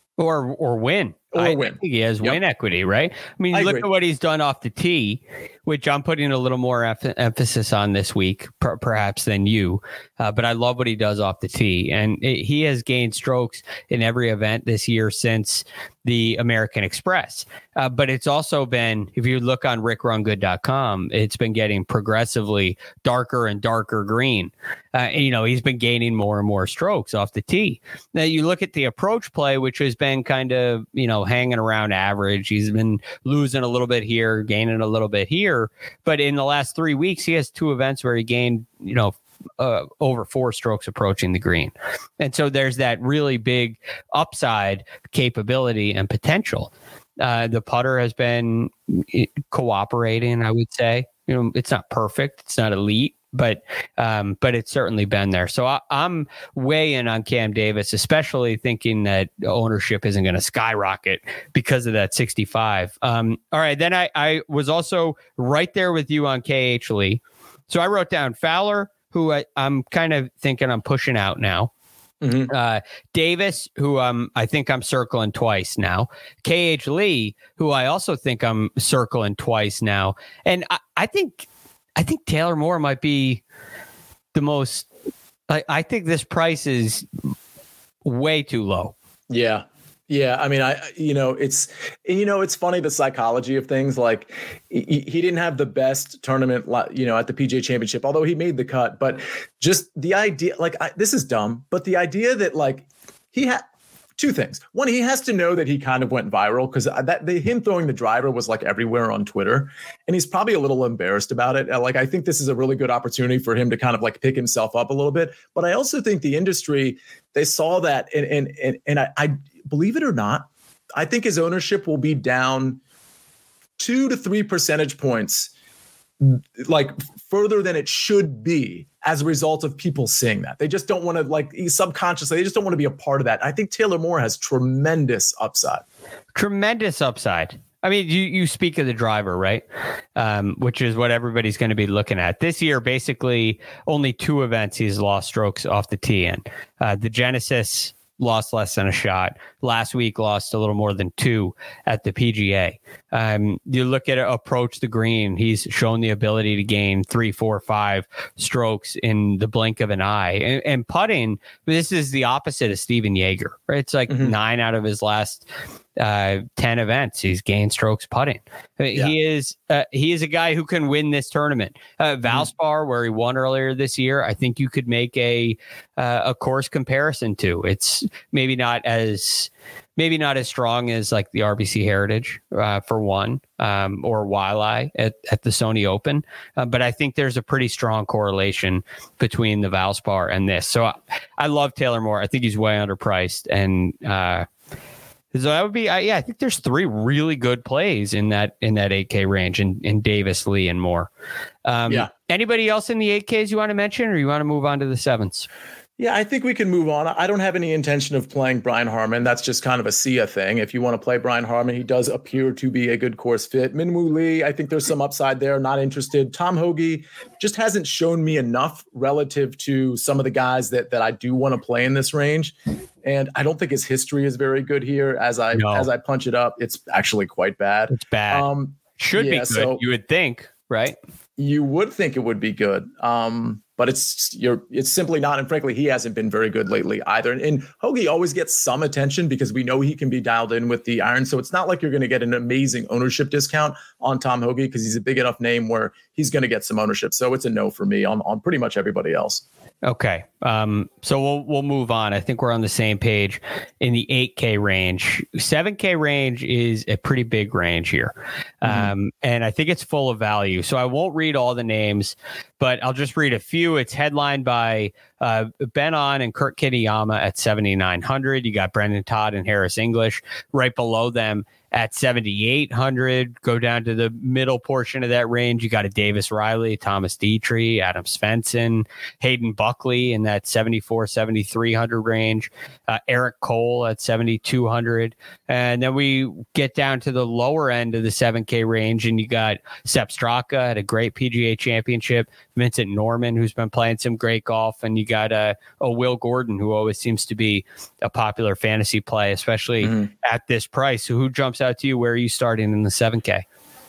Or or win. Or I win. think he has Yep. win equity, right? I mean, I look agree. at what he's done off the tee, which I'm putting a little more em- emphasis on this week, per- perhaps than you. Uh, but I love what he does off the tee. And it, he has gained strokes in every event this year since the American Express. Uh, but it's also been, if you look on rick run good dot com, it's been getting progressively darker and darker green. Uh, and, you know, he's been gaining more and more strokes off the tee. Now you look at the approach play, which has been kind of, you know, hanging around average. He's been losing a little bit here, gaining a little bit here. But in the last three weeks, he has two events where he gained, you know, uh, over four strokes approaching the green. And so there's that really big upside capability and potential. Uh, the putter has been cooperating, I would say. You know, it's not perfect. It's not elite. But um, but it's certainly been there. So I, I'm way in on Cam Davis, especially thinking that ownership isn't going to skyrocket because of that sixty-five. Um, all right. Then I, I was also right there with you on K H Lee. So I wrote down Fowler, who I, I'm kind of thinking I'm pushing out now. Mm-hmm. Uh, Davis, who um, I think I'm circling twice now. K H Lee, who I also think I'm circling twice now. And I, I think... I think Taylor Moore might be the most, I, I think this price is way too low. Yeah. Yeah. I mean, I, you know, it's, you know, it's funny, the psychology of things. Like he, he didn't have the best tournament, you know, at the P G A Championship, although he made the cut, but just the idea, like, I, this is dumb, but the idea that like he had, two things. One, he has to know that he kind of went viral because that the, him throwing the driver was like everywhere on Twitter, and he's probably a little embarrassed about it. Like, I think this is a really good opportunity for him to kind of like pick himself up a little bit. But I also think the industry, they saw that, and and and, and I, I believe it or not, I think his ownership will be down two to three percentage points, like further than it should be, as a result of people seeing that. They just don't want to, like, subconsciously, they just don't want to be a part of that. I think Taylor Moore has tremendous upside. Tremendous upside. I mean, you, you speak of the driver, right? Um, which is what everybody's going to be looking at. This year, basically, only two events he's lost strokes off the tee in. Uh, the Genesis lost less than a shot. Last week, lost a little more than two at the P G A. Um, you look at it, approach the green. He's shown the ability to gain three, four, five strokes in the blink of an eye. And, and putting, this is the opposite of Steven Jaeger, right? It's like mm-hmm. nine out of his last uh, ten events, he's gained strokes putting. Yeah. He is uh, he is a guy who can win this tournament. Uh, Valspar, mm-hmm. where he won earlier this year, I think you could make a uh, a course comparison to. It's maybe not as maybe not as strong as like the R B C Heritage uh, for one, um, or Waialae at, at the Sony Open. Uh, but I think there's a pretty strong correlation between the Valspar and this. So I, I love Taylor Moore. I think he's way underpriced. And uh, so that would be, uh, yeah, I think there's three really good plays in that in that eight K range in, in Davis, Lee, and Moore. Um, yeah. Anybody else in the eight Ks you want to mention, or you want to move on to the sevens? Yeah, I think we can move on. I don't have any intention of playing Brian Harman. That's just kind of a Sia thing. If you want to play Brian Harman, he does appear to be a good course fit. Minwoo Lee, I think there's some upside there. Not interested. Tom Hoge just hasn't shown me enough relative to some of the guys that that I do want to play in this range. And I don't think his history is very good here. As I no. as I punch it up, it's actually quite bad. It's bad. Um, Should yeah, be good, so you would think, right? You would think it would be good. Um, but it's you're it's simply not. And frankly, he hasn't been very good lately either. And, and Hoge always gets some attention because we know he can be dialed in with the iron. So it's not like you're going to get an amazing ownership discount on Tom Hoge because he's a big enough name where he's going to get some ownership. So it's a no for me on, on pretty much everybody else. Okay. Um, so we'll we'll move on. I think we're on the same page in the eight K range. seven K range is a pretty big range here. Mm-hmm. Um, and I think it's full of value. So I won't read all the names, but I'll just read a few. It's headlined by uh, Ben On and Kurt Kitayama at seventy-nine hundred. You got Brendan Todd and Harris English right below them at seventy-eight hundred. Go down to the middle portion of that range. You got a Davis Riley, Thomas Dietrich, Adam Svensson, Hayden Buckley in that seventy-four, seventy-three hundred range. Uh, Eric Cole at seventy-two hundred. And then we get down to the lower end of the seven K range, and you got Sepp Straka at a great P G A championship, Vincent Norman, who's been playing some great golf, and you got a, a Will Gordon, who always seems to be a popular fantasy play, especially mm-hmm. at this price. So who jumps out to you? Where are you starting in the seven K?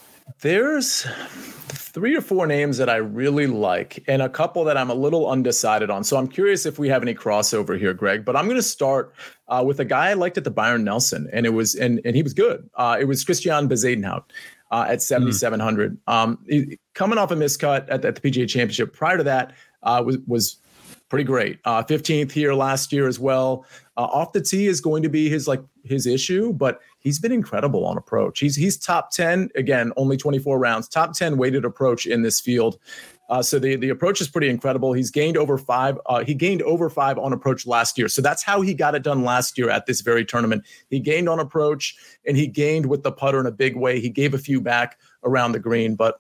There's three or four names that I really like and a couple that I'm a little undecided on. So I'm curious if we have any crossover here, Greg, but I'm going to start uh, with a guy I liked at the Byron Nelson, and it was, and, and he was good. Uh, it was Christian Bezuidenhout uh, at seventy-seven hundred. Mm. Um, he, coming off a miscut at, at the P G A Championship. Prior to that uh, was, was pretty great. Uh, fifteenth here last year as well. Uh, off the tee is going to be his, like his issue, but he's been incredible on approach. He's he's top ten, again, only twenty-four rounds, top ten weighted approach in this field. Uh, so the, the approach is pretty incredible. He's gained over five. Uh, he gained over five on approach last year. So that's how he got it done last year at this very tournament. He gained on approach and he gained with the putter in a big way. He gave a few back around the green, but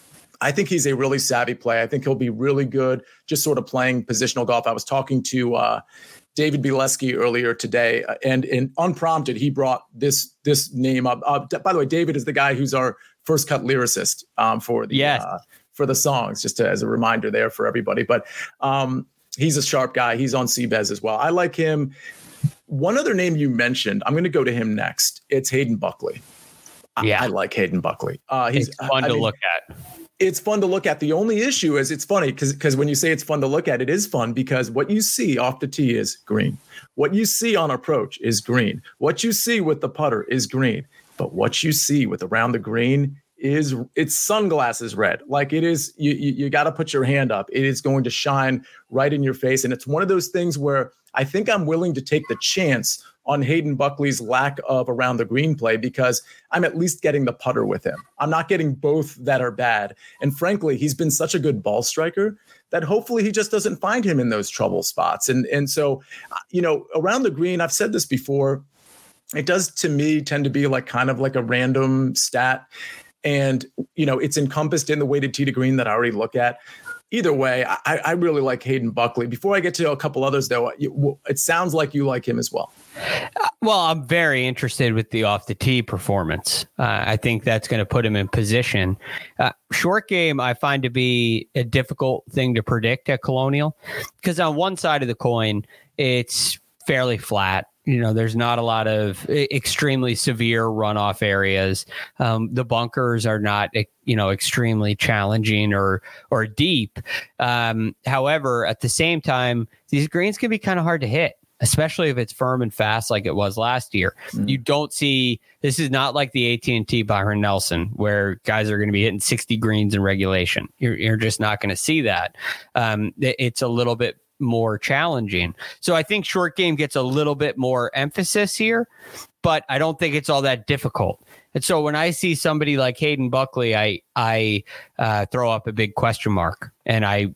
I think he's a really savvy play. I think he'll be really good just sort of playing positional golf. I was talking to uh, David Bileski earlier today, uh, and, and unprompted, he brought this this name up. Uh, by the way, David is the guy who's our first cut lyricist um, for the yes. uh, for the songs, just to, as a reminder there for everybody. But um, he's a sharp guy. He's on C B E S as well. I like him. One other name you mentioned, I'm going to go to him next. It's Hayden Buckley. Yeah, I, I like Hayden Buckley. Uh, he's it's fun I to mean, look at. It's fun to look at. The only issue is it's funny because because when you say it's fun to look at, it is fun because what you see off the tee is green. What you see on approach is green. What you see with the putter is green. But what you see with around the green is it's sunglasses red. Like it is, you you, you got to put your hand up. It is going to shine right in your face. And it's one of those things where I think I'm willing to take the chance on Hayden Buckley's lack of around the green play because I'm at least getting the putter with him. I'm not getting both that are bad. And frankly, he's been such a good ball striker that hopefully he just doesn't find him in those trouble spots. And, and so, you know, around the green, I've said this before, it does to me tend to be like kind of like a random stat. And, you know, it's encompassed in the weighted tee to green that I already look at. Either way, I, I really like Hayden Buckley. Before I get to a couple others, though, it sounds like you like him as well. Well, I'm very interested with the off the tee performance. Uh, I think that's going to put him in position. Uh, short game, I find to be a difficult thing to predict at Colonial because on one side of the coin, it's fairly flat. You know, there's not a lot of extremely severe runoff areas. Um, the bunkers are not, you know, extremely challenging or or deep. Um, however, at the same time, these greens can be kind of hard to hit, especially if it's firm and fast like it was last year. Mm. You don't see, this is not like the A T and T Byron Nelson where guys are going to be hitting sixty greens in regulation. You're, you're just not going to see that. Um, it's a little bit more challenging. So I think short game gets a little bit more emphasis here, but I don't think it's all that difficult. And so when I see somebody like Hayden Buckley, I I uh, throw up a big question mark, and I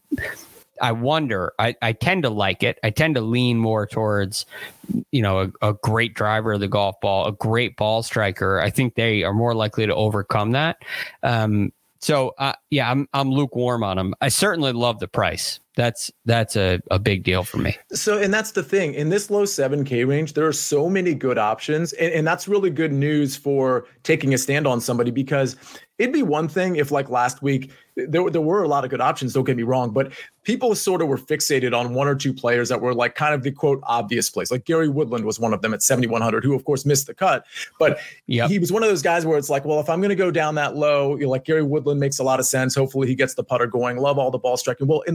I wonder. I, I tend to like it. I tend to lean more towards, you know, a, a great driver of the golf ball, a great ball striker. I think they are more likely to overcome that. Um, so uh, yeah, I'm I'm lukewarm on them. I certainly love the price. That's that's a, a big deal for me. So, and that's the thing. In this low seven K range, there are so many good options. And, and that's really good news for taking a stand on somebody, because it'd be one thing if, like last week, there, there were a lot of good options, don't get me wrong, but people sort of were fixated on one or two players that were like kind of the quote obvious plays. Like Gary Woodland was one of them at seventy-one hundred, who of course missed the cut. But yep. he was one of those guys where it's like, well, if I'm going to go down that low, you know, like Gary Woodland makes a lot of sense. Hopefully he gets the putter going. Love all the ball striking. Well, in the low seven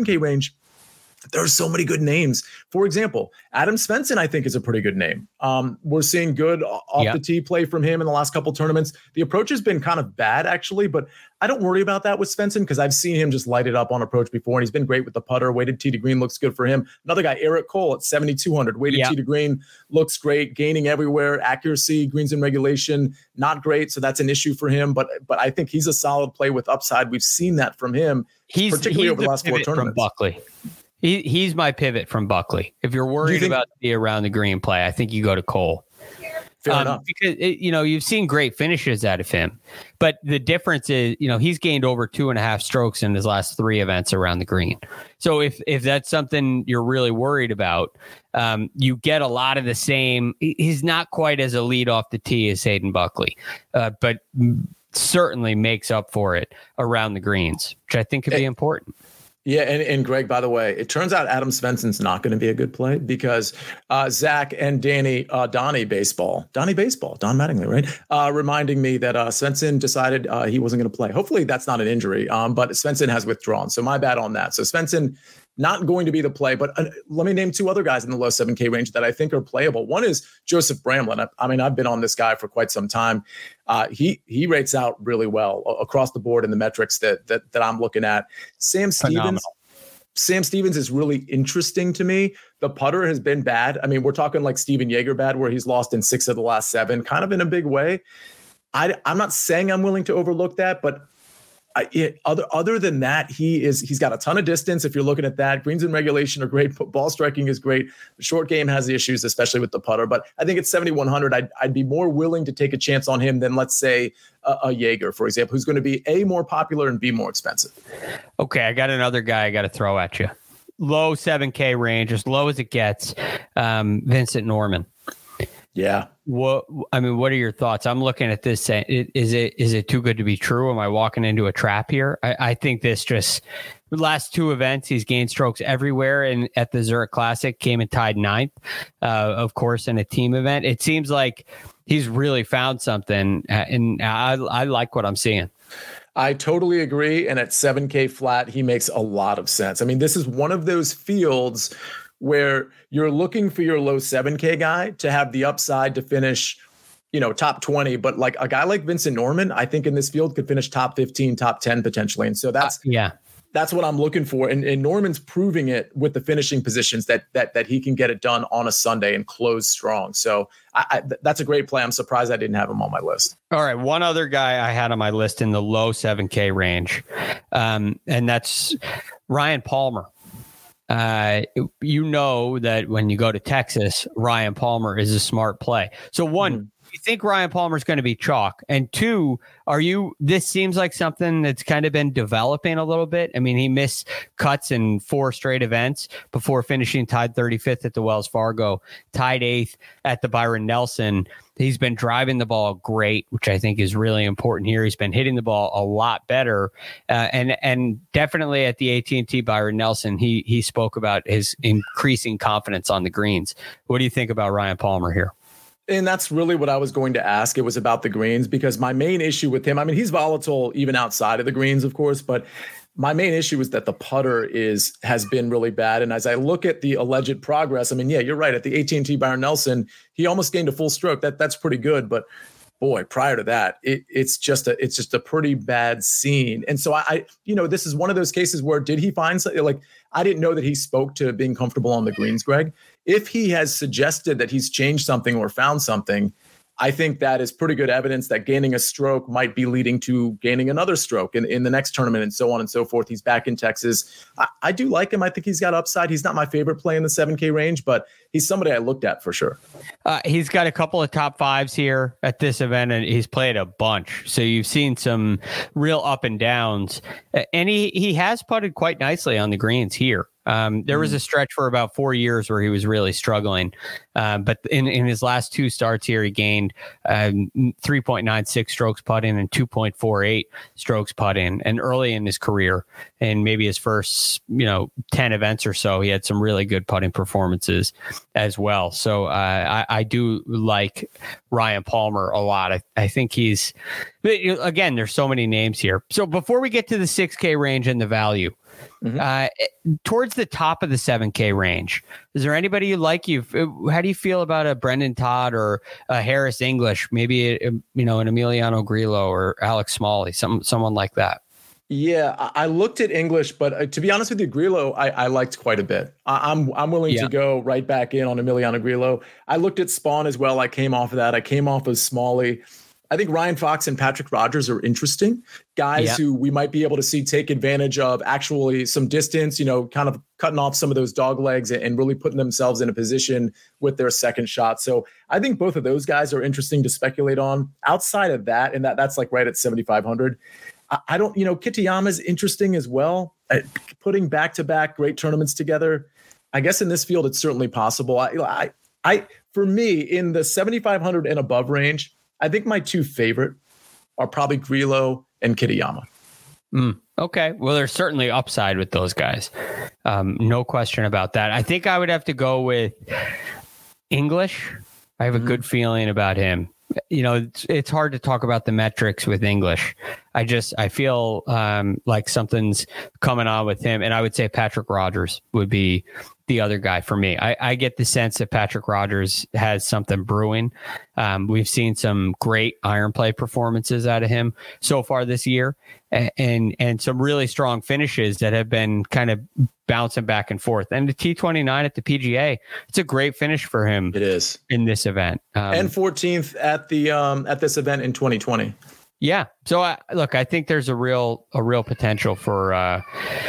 seven K range, there are so many good names. For example, Adam Svensson, I think, is a pretty good name. Um, we're seeing good off yep. the tee play from him in the last couple tournaments. The approach has been kind of bad, actually, but I don't worry about that with Svensson because I've seen him just light it up on approach before, and he's been great with the putter. Weighted tee to green looks good for him. Another guy, Eric Cole at seventy-two hundred. Weighted yep. tee to green looks great, gaining everywhere. Accuracy, greens in regulation, not great, so that's an issue for him. But but I think he's a solid play with upside. We've seen that from him, he's, particularly he's over the last four tournaments. From Buckley. He he's my pivot from Buckley. If you're worried you think, about the around the green play, I think you go to Cole. Fair um, enough. Because it, you know you've seen great finishes out of him, but the difference is you know he's gained over two and a half strokes in his last three events around the green. So if if that's something you're really worried about, um, you get a lot of the same. He's not quite as elite off the tee as Hayden Buckley, uh, but certainly makes up for it around the greens, which I think could be it, important. Yeah, and, and Greg, by the way, it turns out Adam Svensson's not going to be a good play because uh, Zach and Danny, uh, Donnie Baseball, Donnie Baseball, Don Mattingly, right? Uh, reminding me that uh, Svensson decided uh, he wasn't going to play. Hopefully that's not an injury, um, but Svensson has withdrawn. So my bad on that. So Svensson not going to be the play, but uh, let me name two other guys in the low seven K range that I think are playable. One is Joseph Bramlin. I, I mean, I've been on this guy for quite some time. Uh, he he rates out really well across the board in the metrics that that, that I'm looking at. Sam Stevens. Phenomenal. Sam Stevens is really interesting to me. The putter has been bad. I mean, we're talking like Steven Yeager bad, where he's lost in six of the last seven, kind of in a big way. I, I'm not saying I'm willing to overlook that, but I, it, other other than that, he is he's got a ton of distance. If you're looking at that, greens in regulation are great. Ball striking is great. The short game has the issues, especially with the putter. But I think at seventy-one hundred, I'd I'd be more willing to take a chance on him than let's say a, a Yeager, for example, who's going to be A, more popular and B, more expensive. Okay, I got another guy I got to throw at you. Low seven K range, as low as it gets. Um, Vincent Norman. Yeah. What I mean, what are your thoughts? I'm looking at this saying, is it is it too good to be true? Am I walking into a trap here? I, I think this just the last two events, he's gained strokes everywhere, and at the Zurich Classic came and tied ninth, uh, of course, in a team event. It seems like he's really found something, and I I like what I'm seeing. I totally agree. And at seven K flat, he makes a lot of sense. I mean, this is one of those fields where you're looking for your low seven K guy to have the upside to finish, you know, top twenty. But like a guy like Vincent Norman, I think in this field could finish top fifteen, top ten potentially. And so that's, uh, yeah, that's what I'm looking for. And, and Norman's proving it with the finishing positions that, that, that he can get it done on a Sunday and close strong. So I, I, that's a great play. I'm surprised I didn't have him on my list. All right. One other guy I had on my list in the low seven K range. Um, and that's Ryan Palmer. Uh, you know that when you go to Texas, Ryan Palmer is a smart play. So one, mm-hmm. you think Ryan Palmer is going to be chalk, and two, are you? This seems like something that's kind of been developing a little bit. I mean, he missed cuts in four straight events before finishing tied thirty-fifth at the Wells Fargo, tied eighth at the Byron Nelson. He's been driving the ball great, which I think is really important here. He's been hitting the ball a lot better, uh, and and definitely at the A T and T Byron Nelson, he he spoke about his increasing confidence on the greens. What do you think about Ryan Palmer here? And that's really what I was going to ask. It was about the greens, because my main issue with him, I mean, he's volatile even outside of the greens, of course, but my main issue is that the putter is has been really bad. And as I look at the alleged progress, I mean, yeah, you're right. At the A T and T Byron Nelson, he almost gained a full stroke. That that's pretty good. But boy, prior to that, it, it's just a it's just a pretty bad scene. And so I, I, you know, this is one of those cases where did he find something? Like, I didn't know that he spoke to being comfortable on the greens, Greg. If he has suggested that he's changed something or found something, I think that is pretty good evidence that gaining a stroke might be leading to gaining another stroke in, in the next tournament, and so on and so forth. He's back in Texas. I, I do like him. I think he's got upside. He's not my favorite play in the seven K range, but he's somebody I looked at for sure. Uh, he's got a couple of top fives here at this event, and he's played a bunch. So you've seen some real up and downs. And he, he has putted quite nicely on the greens here. Um, there was a stretch for about four years where he was really struggling. Um, but in, in his last two starts here, he gained um, three point nine six strokes putt in and two point four eight strokes putt in. And early in his career, and maybe his first, you know, ten events or so, he had some really good putting performances as well. So uh, I, I do like Ryan Palmer a lot. I, I think he's, again, there's so many names here. So before we get to the six K range and the value, Mm-hmm. Uh, towards the top of the seven K range, is there anybody you like? You, how do you feel about a Brendan Todd or a Harris English? Maybe a, you know an Emiliano Grillo or Alex Smalley, some someone like that. Yeah, I looked at English, but uh, to be honest with you, Grillo, I, I liked quite a bit. I, I'm I'm willing yeah. to go right back in on Emiliano Grillo. I looked at Spawn as well. I came off of that. I came off of Smalley. I think Ryan Fox and Patrick Rogers are interesting guys yeah. who we might be able to see take advantage of actually some distance, you know, kind of cutting off some of those dog legs and really putting themselves in a position with their second shot. So I think both of those guys are interesting to speculate on. Outside of that, and that that's like right at seventy-five hundred. I don't, you know, Kitayama is interesting as well. Uh, putting back-to-back great tournaments together, I guess in this field it's certainly possible. I, I, I, for me, in the seventy-five hundred and above range, I think my two favorite are probably Grillo and Kitayama. Mm, okay, well, there's certainly upside with those guys, um, no question about that. I think I would have to go with English. I have a mm-hmm. good feeling about him. You know, it's, it's hard to talk about the metrics with English. I just, I feel um, like something's coming on with him. And I would say Patrick Rogers would be the other guy for me. I, I get the sense that Patrick Rogers has something brewing. Um, we've seen some great iron play performances out of him so far this year, and, and, and some really strong finishes that have been kind of bouncing back and forth. And the T twenty-nine at the P G A, it's a great finish for him. It is in this event. Um, and fourteenth at the um, at this event in twenty twenty. Yeah. So I, look, I think there's a real a real potential for uh,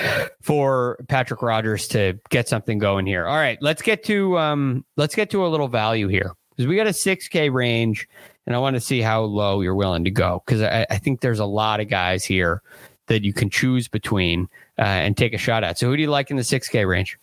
for Patrick Rogers to get something going here. All right, let's get to um, let's get to a little value here, because we got a six K range, and I want to see how low you're willing to go, because I, I think there's a lot of guys here that you can choose between uh, and take a shot at. So who do you like in the six K range?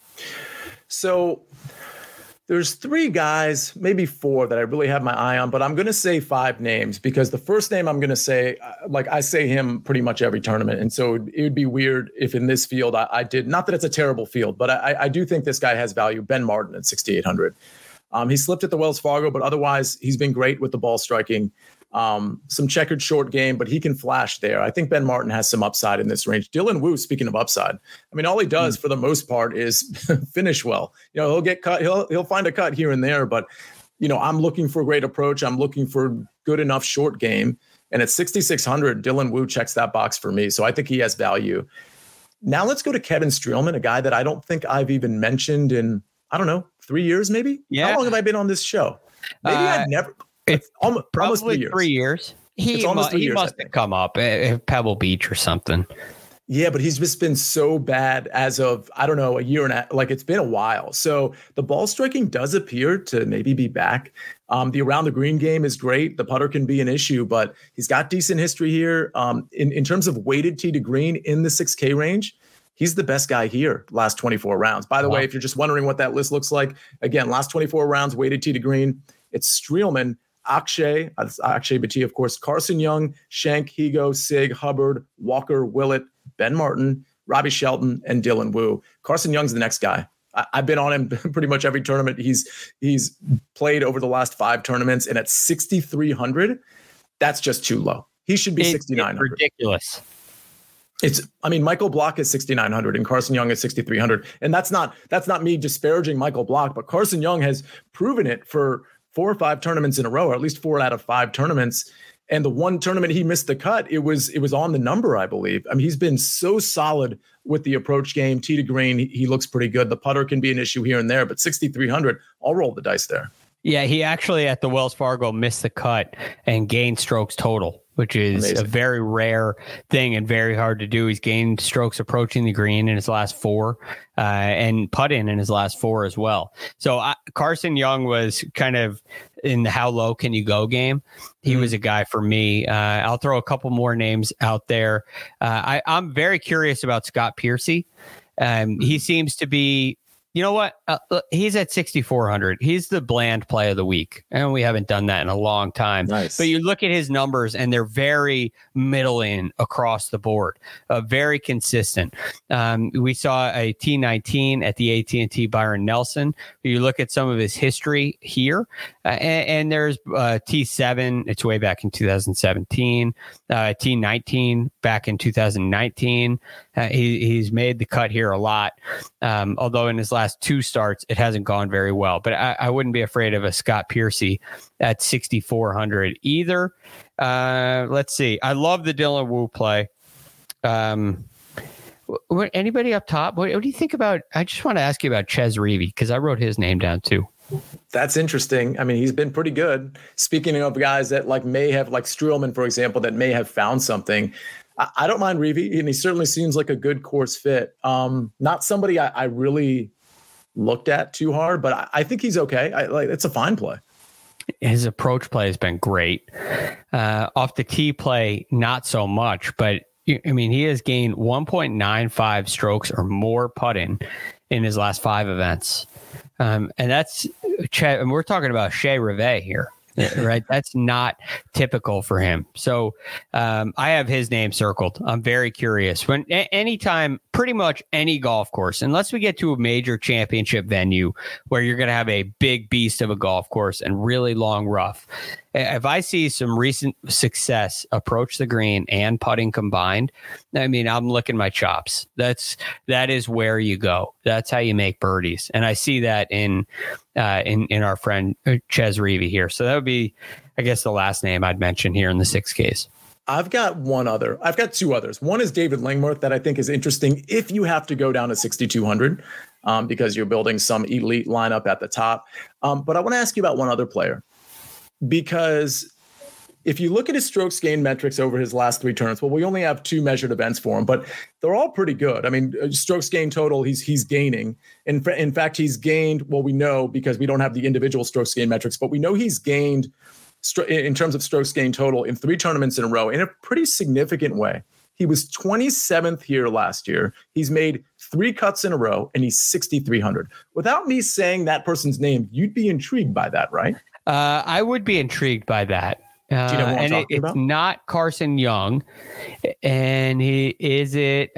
So there's three guys, maybe four, that I really have my eye on, but I'm going to say five names, because the first name I'm going to say, like I say him pretty much every tournament. And so it would be weird if in this field I, I did, not that it's a terrible field, but I, I do think this guy has value. Ben Martin at sixty-eight hundred. Um, he slipped at the Wells Fargo, but otherwise he's been great with the ball striking. Um, some checkered short game, but he can flash there. I think Ben Martin has some upside in this range. Dylan Wu, speaking of upside, I mean, all he does mm. for the most part is finish well. You know, he'll get cut, he'll he'll find a cut here and there, but you know, I'm looking for a great approach. I'm looking for good enough short game. And at sixty-six hundred, Dylan Wu checks that box for me. So I think he has value. Now let's go to Kevin Streelman, a guy that I don't think I've even mentioned in, I don't know, three years maybe? Yeah. How long have I been on this show? Maybe uh, I've never. It's almost, probably almost three years. Three years. He, it's almost mu- three he years, must have come up at Pebble Beach or something. Yeah, but he's just been so bad as of, I don't know, a year and a like it's been a while. So the ball striking does appear to maybe be back. Um, the around the green game is great. The putter can be an issue, but he's got decent history here. Um, in, in terms of weighted tee to green in the six K range, he's the best guy here last twenty-four rounds. By the wow. way, if you're just wondering what that list looks like, again, last twenty-four rounds, weighted tee to green, it's Streelman, Akshay, Akshay Bhatia, of course, Carson Young, Shank, Higo, Sig, Hubbard, Walker, Willett, Ben Martin, Robbie Shelton, and Dylan Wu. Carson Young's the next guy. I, I've been on him pretty much every tournament he's he's played over the last five tournaments, and at sixty-three hundred, that's just too low. He should be sixty-nine hundred. Ridiculous. It's, I mean, Michael Block is sixty-nine hundred and Carson Young is sixty-three hundred. And that's not, that's not me disparaging Michael Block, but Carson Young has proven it for four or five tournaments in a row, or at least four out of five tournaments. And the one tournament he missed the cut, it was, it was on the number, I believe. I mean, he's been so solid with the approach game, tee to green. He, he looks pretty good. The putter can be an issue here and there, but sixty-three hundred, I'll roll the dice there. Yeah, he actually at the Wells Fargo missed the cut and gained strokes total, which is Amazing. a very rare thing and very hard to do. He's gained strokes approaching the green in his last four uh, and putting in his last four as well. So uh, Carson Young was kind of in the how low can you go game. He mm-hmm. was a guy for me. Uh, I'll throw a couple more names out there. Uh, I, I'm very curious about Scott Piercy. Um, mm-hmm. He seems to be, you know what? Uh, he's at sixty-four hundred. He's the bland play of the week. And we haven't done that in a long time. Nice. But you look at his numbers and they're very middling across the board, uh, very consistent. Um, we saw a T nineteen at the A T and T Byron Nelson. You look at some of his history here, uh, and, and there's uh, T seven. It's way back in two thousand seventeen. Uh, T nineteen back in two thousand nineteen. Uh, he, he's made the cut here a lot, um, although in his last two starts, it hasn't gone very well. But I, I wouldn't be afraid of a Scott Piercy at sixty-four hundred either. Uh, let's see. I love the Dylan Wu play. Um, what, anybody up top? What, what do you think about? I just want to ask you about Chez Reavie because I wrote his name down too. That's interesting. I mean, he's been pretty good. Speaking of guys that like may have, like Streelman, for example, that may have found something. I, I don't mind Reavie, and he certainly seems like a good course fit. Um, not somebody I, I really looked at too hard, but I, I think he's okay. I, like it's a fine play. His approach play has been great. Uh, off the tee play, not so much, but I mean, he has gained one point nine five strokes or more putting in his last five events. Um, and that's, and we're talking about Shea Rivet here, right? That's not typical for him. So um, I have his name circled. I'm very curious. When a- anytime, pretty much any golf course, unless we get to a major championship venue where you're going to have a big beast of a golf course and really long rough, if I see some recent success approach the green and putting combined, I mean, I'm licking my chops. That's that is where you go. That's how you make birdies, and I see that in uh, in in our friend Chez Reavie here. So that would be, I guess, the last name I'd mention here in the six Ks. I've got one other. I've got two others. One is David Lingmerth that I think is interesting if you have to go down to sixty-two hundred um, because you're building some elite lineup at the top. Um, but I want to ask you about one other player. Because if you look at his strokes gained metrics over his last three turns, well, we only have two measured events for him, but they're all pretty good. I mean, strokes gained total, he's he's gaining. In, in fact, he's gained, well, we know because we don't have the individual strokes gained metrics, but we know he's gained in terms of strokes gained total in three tournaments in a row in a pretty significant way. He was twenty-seventh here last year. He's made three cuts in a row, and he's sixty-three hundred. Without me saying that person's name, you'd be intrigued by that, right? Uh, I would be intrigued by that. Uh, Do you know what I'm and talking it, about? It's not Carson Young. And he is it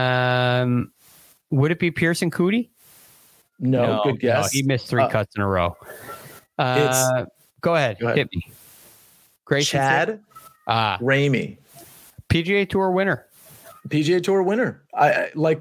um would it be Pearson Coody? No, no good guess. No, he missed three uh, cuts in a row. Uh, go ahead, go ahead. hit me. Grayson Chad ah, Ramey, P G A Tour winner. P G A Tour winner. I, I like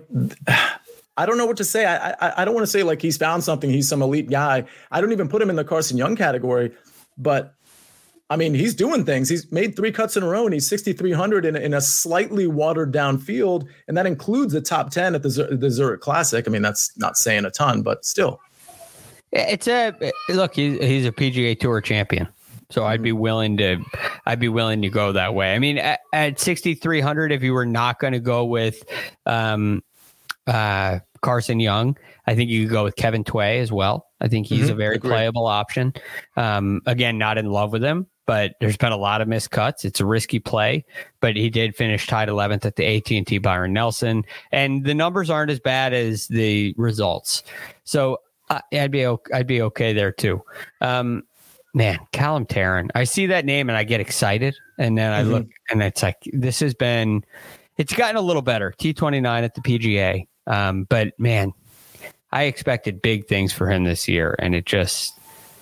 I don't know what to say. I, I I don't want to say like he's found something. He's some elite guy. I don't even put him in the Carson Young category, but I mean, he's doing things. He's made three cuts in a row and he's sixty-three hundred in, in a slightly watered down field. And that includes the top ten at the, the Zurich Classic. I mean, that's not saying a ton, but still. It's a look, he's, he's a P G A Tour champion. So I'd be willing to, I'd be willing to go that way. I mean, at, at sixty-three hundred, if you were not going to go with, um, uh, Carson Young, I think you could go with Kevin Tway as well. I think he's mm-hmm. a very Agreed. playable option. Um, again, not in love with him, but there's been a lot of missed cuts. It's a risky play, but he did finish tied eleventh at the A T and T Byron Nelson, and the numbers aren't as bad as the results. So uh, I'd be okay, I'd be okay there too. Um, man, Callum Tarren, I see that name and I get excited, and then I mm-hmm. look and it's like this has been, it's gotten a little better. T twenty-nine at the P G A. Um, but man, I expected big things for him this year, and it just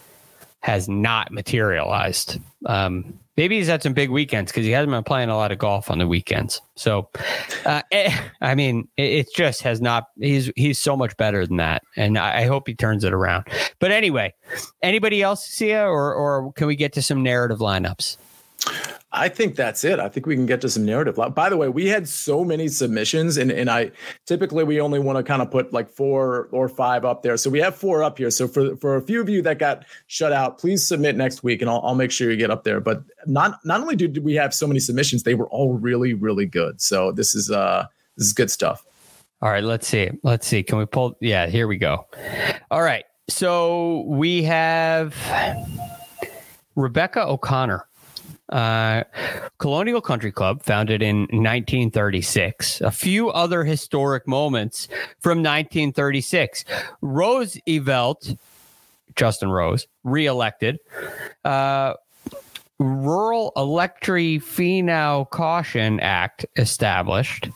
has not materialized. Um, maybe he's had some big weekends because he hasn't been playing a lot of golf on the weekends. So, uh, eh, I mean, it, it just has not. He's he's so much better than that, and I, I hope he turns it around. But anyway, anybody else see ya, or or can we get to some narrative lineups? I think that's it. I think we can get to some narrative. By the way, we had so many submissions, and, and I typically we only want to kind of put like four or five up there. So we have four up here. So for, for a few of you that got shut out, please submit next week, and I'll, I'll make sure you get up there. But not not only did we have so many submissions, they were all really, really good. So this is uh this is good stuff. All right, let's see. Let's see. Can we pull? Yeah, here we go. All right. So we have Rebecca O'Connor. Uh, Colonial Country Club, founded in nineteen thirty-six. A few other historic moments from nineteen thirty-six. Roosevelt, Justin Rose, reelected. Uh, Rural Electrify Caution Act established.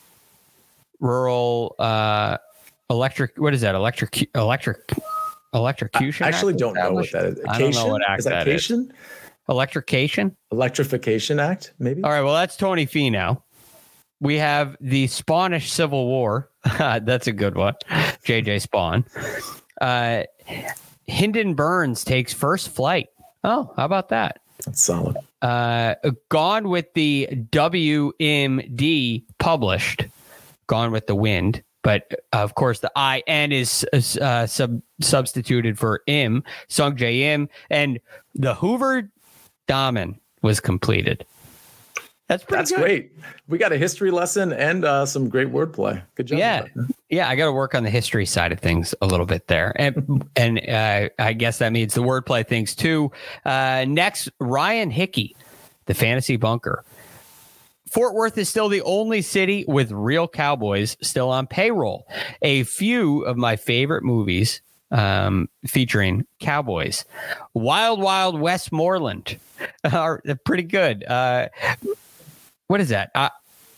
Rural uh, electric. What is that? Electric. Electric. Electrocution. I actually Act don't know what that is. I don't know what act is that, that is. Electrification? Electrification Act, maybe? All right, well, that's Tony Finau. we have the Spanish Civil War. That's a good one. J J Spawn. Uh, Hyndon Burns takes first flight. Oh, how about that? That's solid. Uh, Gone with the W M D published. Gone with the Wind. But of course, the I N is uh, sub- substituted for M. Sung J M. And the Hoover Dahmen was completed. That's pretty That's good. great. We got a history lesson and uh, some great wordplay. Good job. Yeah. Yeah, I got to work on the history side of things a little bit there. And and uh, I guess that means the wordplay things too. Uh, next, Ryan Hickey, the Fantasy Bunker. Fort Worth is still the only city with real cowboys still on payroll. A few of my favorite movies um, featuring cowboys. Wild Wild Westmoreland are pretty good. Uh, what is that? Uh,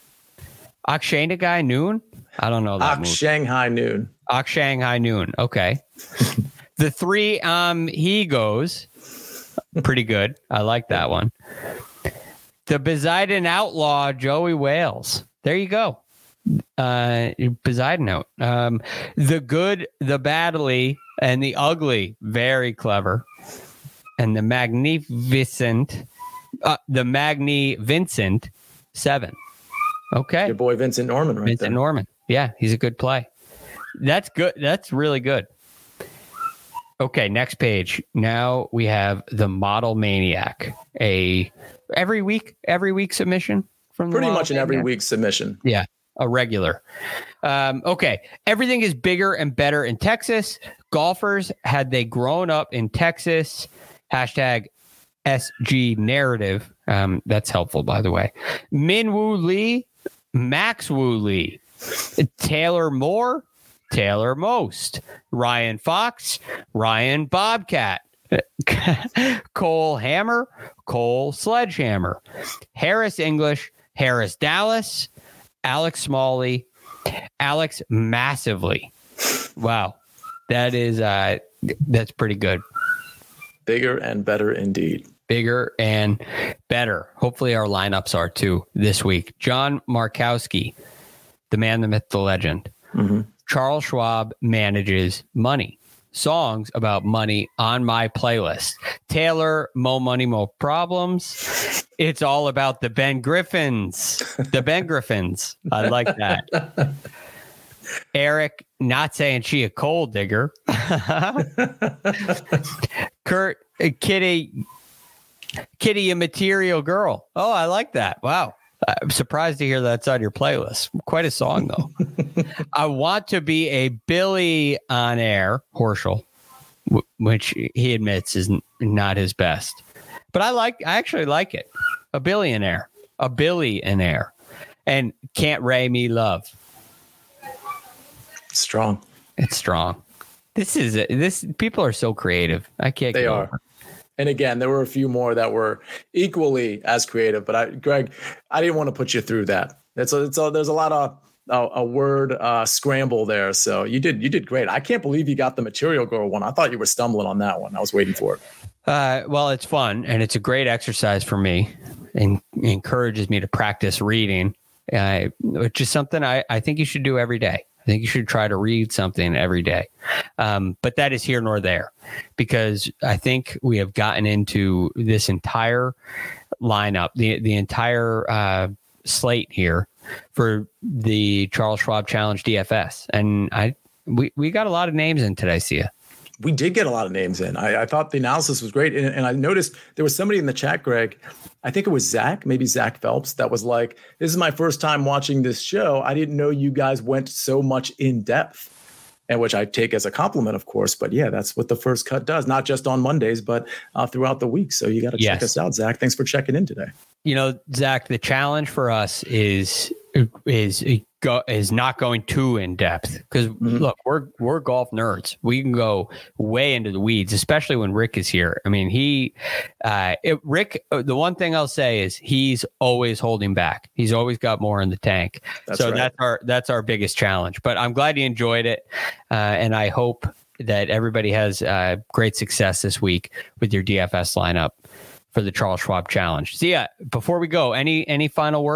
Akshanghai Noon? I don't know that Ak movie. Shanghai Noon. Ak Shanghai Noon. Okay. The Three um He Goes. Pretty good. I like that one. The Poseidon Outlaw, Joey Wales. There you go. Uh, Poseidon out. Um, the Good, the Badly, and the Ugly. Very clever. And the Magnificent. Uh, the Magni Vincent Seven. Okay. Your boy Vincent Norman right Vincent there. Norman. Yeah, he's a good play. That's good. That's really good. Okay, next page. Now we have the Model Maniac. A every week, every week submission from the Pretty Model much an every Maniac. week submission. Yeah, a regular. Um, okay, everything is bigger and better in Texas. Golfers, had they grown up in Texas, hashtag S G narrative. Um, that's helpful, by the way. Min Woo Lee, Max Woo Lee, Taylor Moore, Taylor Most, Ryan Fox, Ryan Bobcat, Cole Hammer, Cole Sledgehammer, Harris English, Harris Dallas, Alex Smalley, Alex Massively. Wow. That is, uh, that's pretty good. Bigger and better indeed. Bigger and better. Hopefully our lineups are too this week. John Markowski, the man, the myth, the legend. Mm-hmm. Charles Schwab manages money. Songs about money on my playlist. Taylor, Mo Money, Mo Problems. It's all about the Ben Griffins. The Ben Griffins. I like that. Eric, not saying she a coal digger. Kurt, Kitty, Kitty, a material girl. Oh, I like that. Wow. I'm surprised to hear that's on your playlist. Quite a song, though. I want to be a Billy on air, Horschel, w- which he admits is n- not his best. But I like, I actually like it. A billionaire, a billionaire, and Can't Ray Me Love. Strong. It's strong. This is this. People are so creative. I can't. They get are. over. And again, there were a few more that were equally as creative. But I, Greg, I didn't want to put you through that. It's a, it's a, there's a lot of a, a word uh, scramble there. So you did you did great. I can't believe you got the Material Girl one. I thought you were stumbling on that one. I was waiting for it. Uh, well, it's fun and it's a great exercise for me, and encourages me to practice reading, uh, which is something I, I think you should do every day. I think you should try to read something every day. Um, but that is here nor there, because I think we have gotten into this entire lineup, the, the entire uh, slate here for the Charles Schwab Challenge D F S. And I we, we got a lot of names in today, Sia. We did get a lot of names in. I, I thought the analysis was great. And, and I noticed there was somebody in the chat, Greg, I think it was Zach, maybe Zach Phelps, that was like, this is my first time watching this show. I didn't know you guys went so much in depth, and which I take as a compliment, of course. But yeah, that's what the First Cut does, not just on Mondays, but uh, throughout the week. So you got to check Yes. us out, Zach. Thanks for checking in today. You know, Zach, the challenge for us is is is not going too in depth, because mm-hmm. look, we're we're golf nerds. We can go way into the weeds, especially when Rick is here. I mean, he uh, it, Rick. The one thing I'll say is he's always holding back. He's always got more in the tank. That's so right. that's our that's our biggest challenge. But I'm glad you enjoyed it, uh, and I hope that everybody has uh, great success this week with your D F S lineup for the Charles Schwab Challenge. So yeah, before we go, any any final words?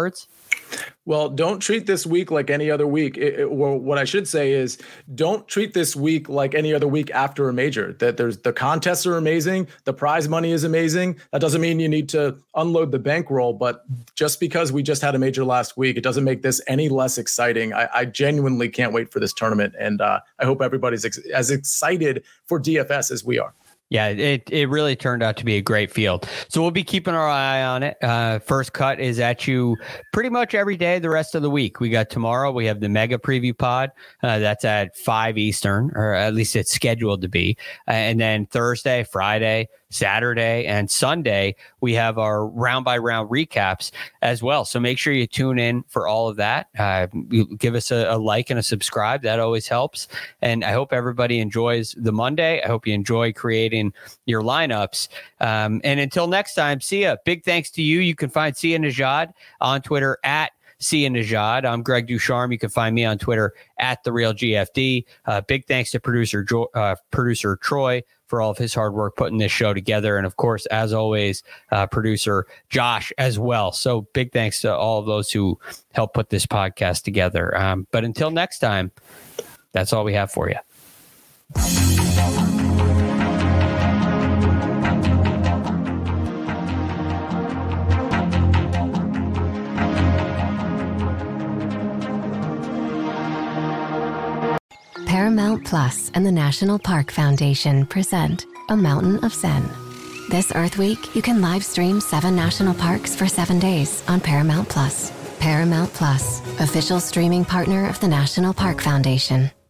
Well, don't treat this week like any other week. It, it, well, what I should say is don't treat this week like any other week after a major. That there's the contests are amazing. The prize money is amazing. That doesn't mean you need to unload the bankroll, but just because we just had a major last week, it doesn't make this any less exciting. I, I genuinely can't wait for this tournament. And uh, I hope everybody's ex- as excited for D F S as we are. Yeah, it, it really turned out to be a great field. So we'll be keeping our eye on it. Uh, First Cut is at you pretty much every day the rest of the week. We got tomorrow, we have the Mega Preview Pod. Uh, that's at five Eastern, or at least it's scheduled to be. Uh, and then Thursday, Friday, Saturday, and Sunday, we have our round by round recaps as well. So make sure you tune in for all of that. Uh, give us a, a like and a subscribe. That always helps. And I hope everybody enjoys the Monday. I hope you enjoy creating your lineups. Um, and until next time, see ya. Big thanks to you. You can find Sia Nejad on Twitter at Sia Nejad. I'm Greg Ducharme. You can find me on Twitter at The Real G F D. Uh, big thanks to producer jo- uh, producer Troy for all of his hard work putting this show together. And of course, as always, uh, producer Josh as well. So big thanks to all of those who helped put this podcast together. Um, but until next time, that's all we have for you. Paramount Plus and the National Park Foundation present A Mountain of Zen. This Earth Week, you can live stream seven national parks for seven days on Paramount Plus. Paramount Plus, official streaming partner of the National Park Foundation.